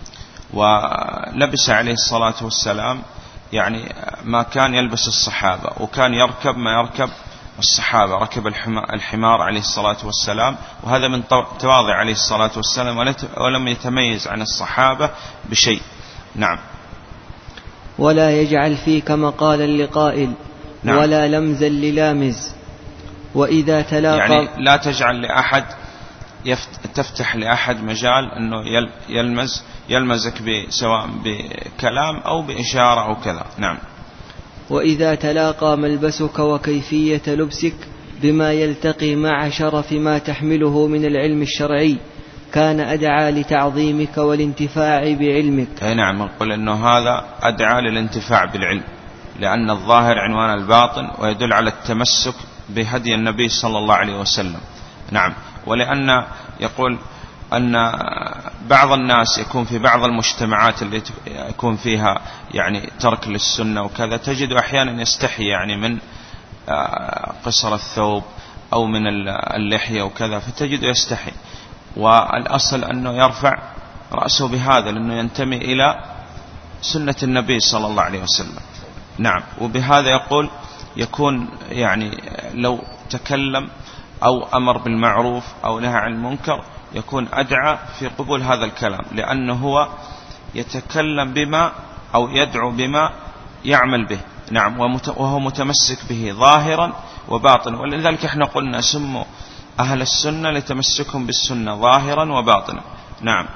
ولبس عليه الصلاة والسلام يعني ما كان يلبس الصحابة، وكان يركب ما يركب الصحابة، ركب الحمار عليه الصلاة والسلام، وهذا من تواضع عليه الصلاة والسلام، ولم يتميز عن الصحابة بشيء. نعم. ولا يجعل فيك مقالا لقائل. نعم. ولا لمزا للامز. وإذا تلاقى يعني لا تجعل لأحد تفتح لأحد مجال أنه يلمز يلمزك سواء بكلام أو بإشارة أو كذا. نعم. وإذا تلاقى ملبسك وكيفية لبسك بما يلتقي مع شرف ما تحمله من العلم الشرعي كان أدعى لتعظيمك والانتفاع بعلمك. أي نعم، نقول أنه هذا أدعى للانتفاع بالعلم، لأن الظاهر عنوان الباطن، ويدل على التمسك بهدي النبي صلى الله عليه وسلم. نعم. ولأن يقول أن بعض الناس يكون في بعض المجتمعات اللي يكون فيها يعني ترك للسنة وكذا، تجد أحيانا يستحي يعني من قصر الثوب أو من اللحية وكذا، فتجد يستحي، والأصل أنه يرفع رأسه بهذا لأنه ينتمي إلى سنة النبي صلى الله عليه وسلم. نعم. وبهذا يقول يكون يعني لو تكلم أو أمر بالمعروف أو نهى عن المنكر يكون أدعى في قبول هذا الكلام، لأنه هو يتكلم بما أو يدعو بما يعمل به. نعم. وهو متمسك به ظاهرا وباطنا، ولذلك احنا قلنا سموا أهل السنة لتمسكهم بالسنة ظاهرا وباطنا. نعم.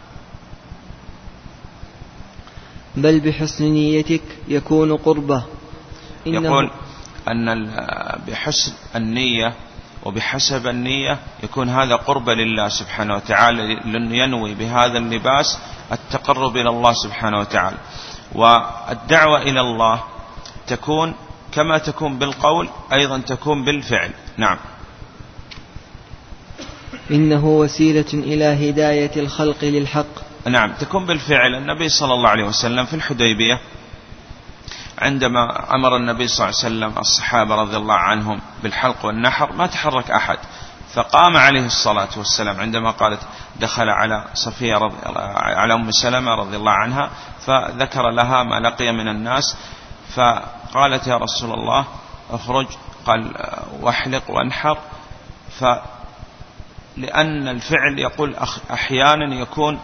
بل بحسن نيتك يكون قربة. يقول أن بحسن النية وبحسب النية يكون هذا قرب لله سبحانه وتعالى، لأنه ينوي بهذا اللباس التقرب إلى الله سبحانه وتعالى. والدعوة إلى الله تكون كما تكون بالقول أيضا تكون بالفعل. نعم. إنه وسيلة إلى هداية الخلق للحق. نعم، تكون بالفعل. النبي صلى الله عليه وسلم في الحديبية عندما أمر النبي صلى الله عليه وسلم الصحابة رضي الله عنهم بالحلق والنحر ما تحرك أحد، فقام عليه الصلاة والسلام عندما قالت دخل على صفية رضي على أم سلمة رضي الله عنها فذكر لها ما لقي من الناس، فقالت يا رسول الله اخرج، قال واحلق وانحر. فلأن الفعل يقول أحيانا يكون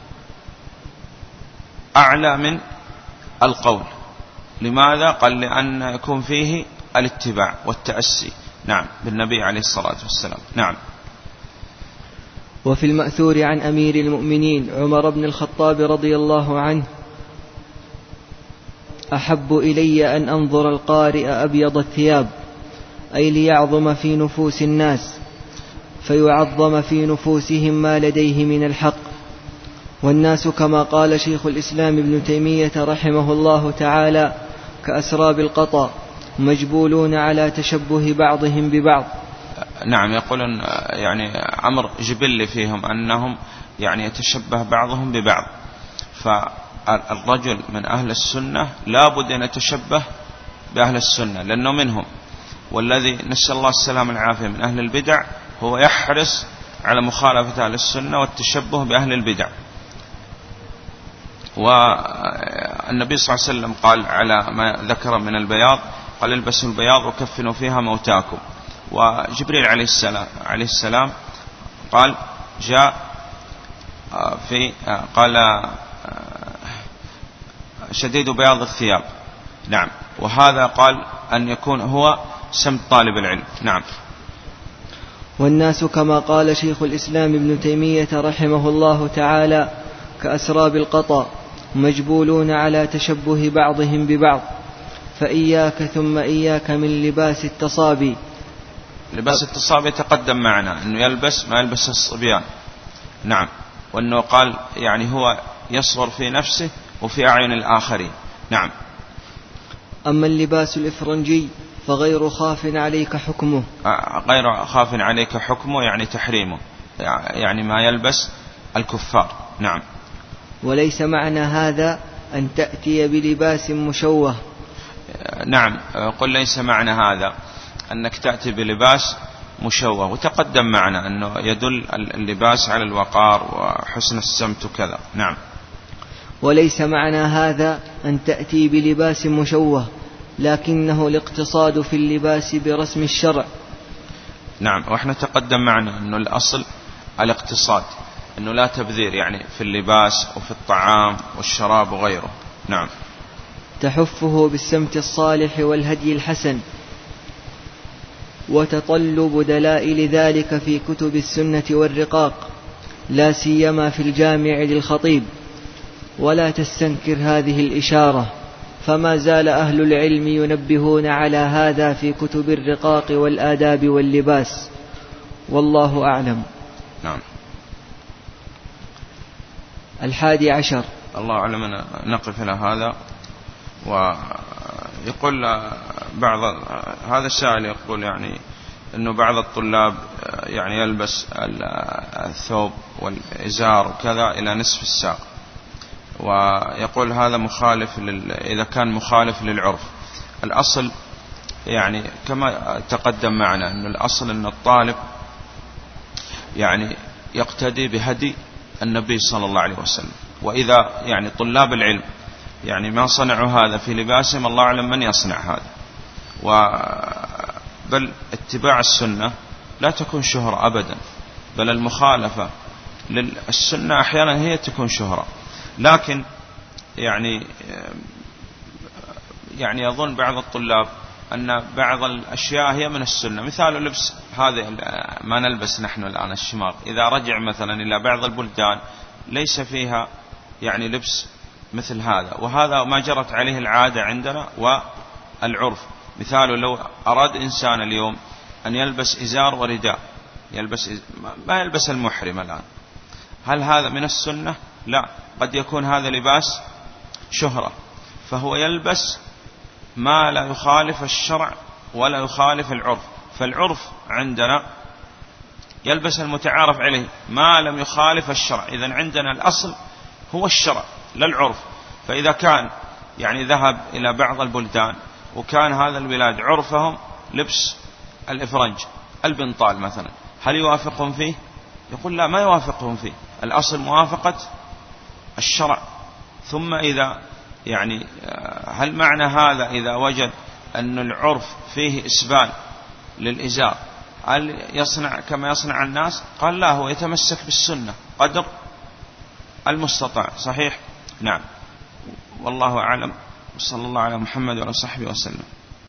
أعلى من القول. لماذا؟ قال لأن يكون فيه الاتباع والتأسي. نعم. بالنبي عليه الصلاة والسلام. نعم. وفي المأثور عن أمير المؤمنين عمر بن الخطاب رضي الله عنه أحب إلي أن أنظر القارئ أبيض الثياب، أي ليعظم في نفوس الناس فيعظم في نفوسهم ما لديه من الحق. والناس كما قال شيخ الإسلام ابن تيمية رحمه الله تعالى كأسراب القطا مجبولون على تشبه بعضهم ببعض. نعم. يقولون يعني أمر جبل فيهم أنهم يعني يتشبه بعضهم ببعض، فالرجل من أهل السنة لا بد أن يتشبه بأهل السنة لأنه منهم، والذي نسأل الله السلام العافية من أهل البدع هو يحرص على مخالفة أهل السنة والتشبه بأهل البدع. والنبي صلى الله عليه وسلم قال على ما ذكر من البياض قال البسوا البياض وكفنوا فيها موتاكم. وجبريل عليه السلام, عليه السلام قال جاء في قال شديد بياض الثياب. نعم. وهذا قال أن يكون هو سمت طالب العلم. نعم. والناس كما قال شيخ الإسلام ابن تيمية رحمه الله تعالى كأسراب القطا مجبولون على تشبه بعضهم ببعض، فإياك ثم إياك من لباس التصابي. لباس التصابي تقدم معنا أنه يلبس ما يلبس الصبيان. نعم. وأنه قال يعني هو يصغر في نفسه وفي أعين الآخرين. نعم. أما اللباس الإفرنجي فغير خاف عليك حكمه. غير خاف عليك حكمه يعني تحريمه، يعني ما يلبس الكفار. نعم. وليس معنى هذا أن تأتي بلباس مشوه. نعم، قل ليس معنى هذا أنك تأتي بلباس مشوه، وتقدم معنا أنه يدل اللباس على الوقار وحسن السمت وكذا. نعم. وليس معنى هذا أن تأتي بلباس مشوه، لكنه الاقتصاد في اللباس برسم الشرع. نعم، وإحنا تقدم معنا أنه الأصل الاقتصاد، أنه لا تبذير يعني في اللباس وفي الطعام والشراب وغيره. نعم. تحفه بالسمت الصالح والهدي الحسن، وتطلب دلائل ذلك في كتب السنة والرقاق، لا سيما في الجامع للخطيب. ولا تستنكر هذه الإشارة، فما زال أهل العلم ينبهون على هذا في كتب الرقاق والآداب واللباس، والله أعلم. نعم. الحادي عشر. الله أعلم. نقف إلى هذا. ويقول بعض هذا السائل يقول يعني أنه بعض الطلاب يعني يلبس الثوب والإزار وكذا إلى نصف الساق، ويقول هذا مخالف لل... إذا كان مخالف للعرف. الأصل يعني كما تقدم معنا أن الأصل أن الطالب يعني يقتدي بهدي النبي صلى الله عليه وسلم. وإذا يعني طلاب العلم يعني ما صنعوا هذا في لباسهم، الله أعلم من يصنع هذا. و بل اتباع السنة لا تكون شهرة أبدا، بل المخالفة للسنة أحيانا هي تكون شهرة. لكن يعني يعني يظن بعض الطلاب أن بعض الأشياء هي من السنة، مثال لبس هذا ما نلبس نحن الآن الشماغ، إذا رجع مثلا إلى بعض البلدان ليس فيها يعني لبس مثل هذا، وهذا ما جرت عليه العادة عندنا والعرف. مثال لو أراد إنسان اليوم أن يلبس إزار ورداء، يلبس ما يلبس المحرم الآن، هل هذا من السنة؟ لا، قد يكون هذا لباس شهرة، فهو يلبس ما لا يخالف الشرع ولا يخالف العرف. فالعرف عندنا يلبس المتعارف عليه ما لم يخالف الشرع. إذن عندنا الأصل هو الشرع لا العرف. فإذا كان يعني ذهب إلى بعض البلدان وكان هذا البلاد عرفهم لبس الإفرنج البنطال مثلا، هل يوافقهم فيه؟ يقول لا، ما يوافقهم فيه. الأصل موافقة الشرع. ثم إذا يعني هل معنى هذا إذا وجد أن العرف فيه إسبال للإزار هل يصنع كما يصنع الناس؟ قال لا، هو يتمسك بالسنة قدر المستطاع. صحيح. نعم. والله أعلم، وصلى الله على محمد وعلى صحبه وسلم.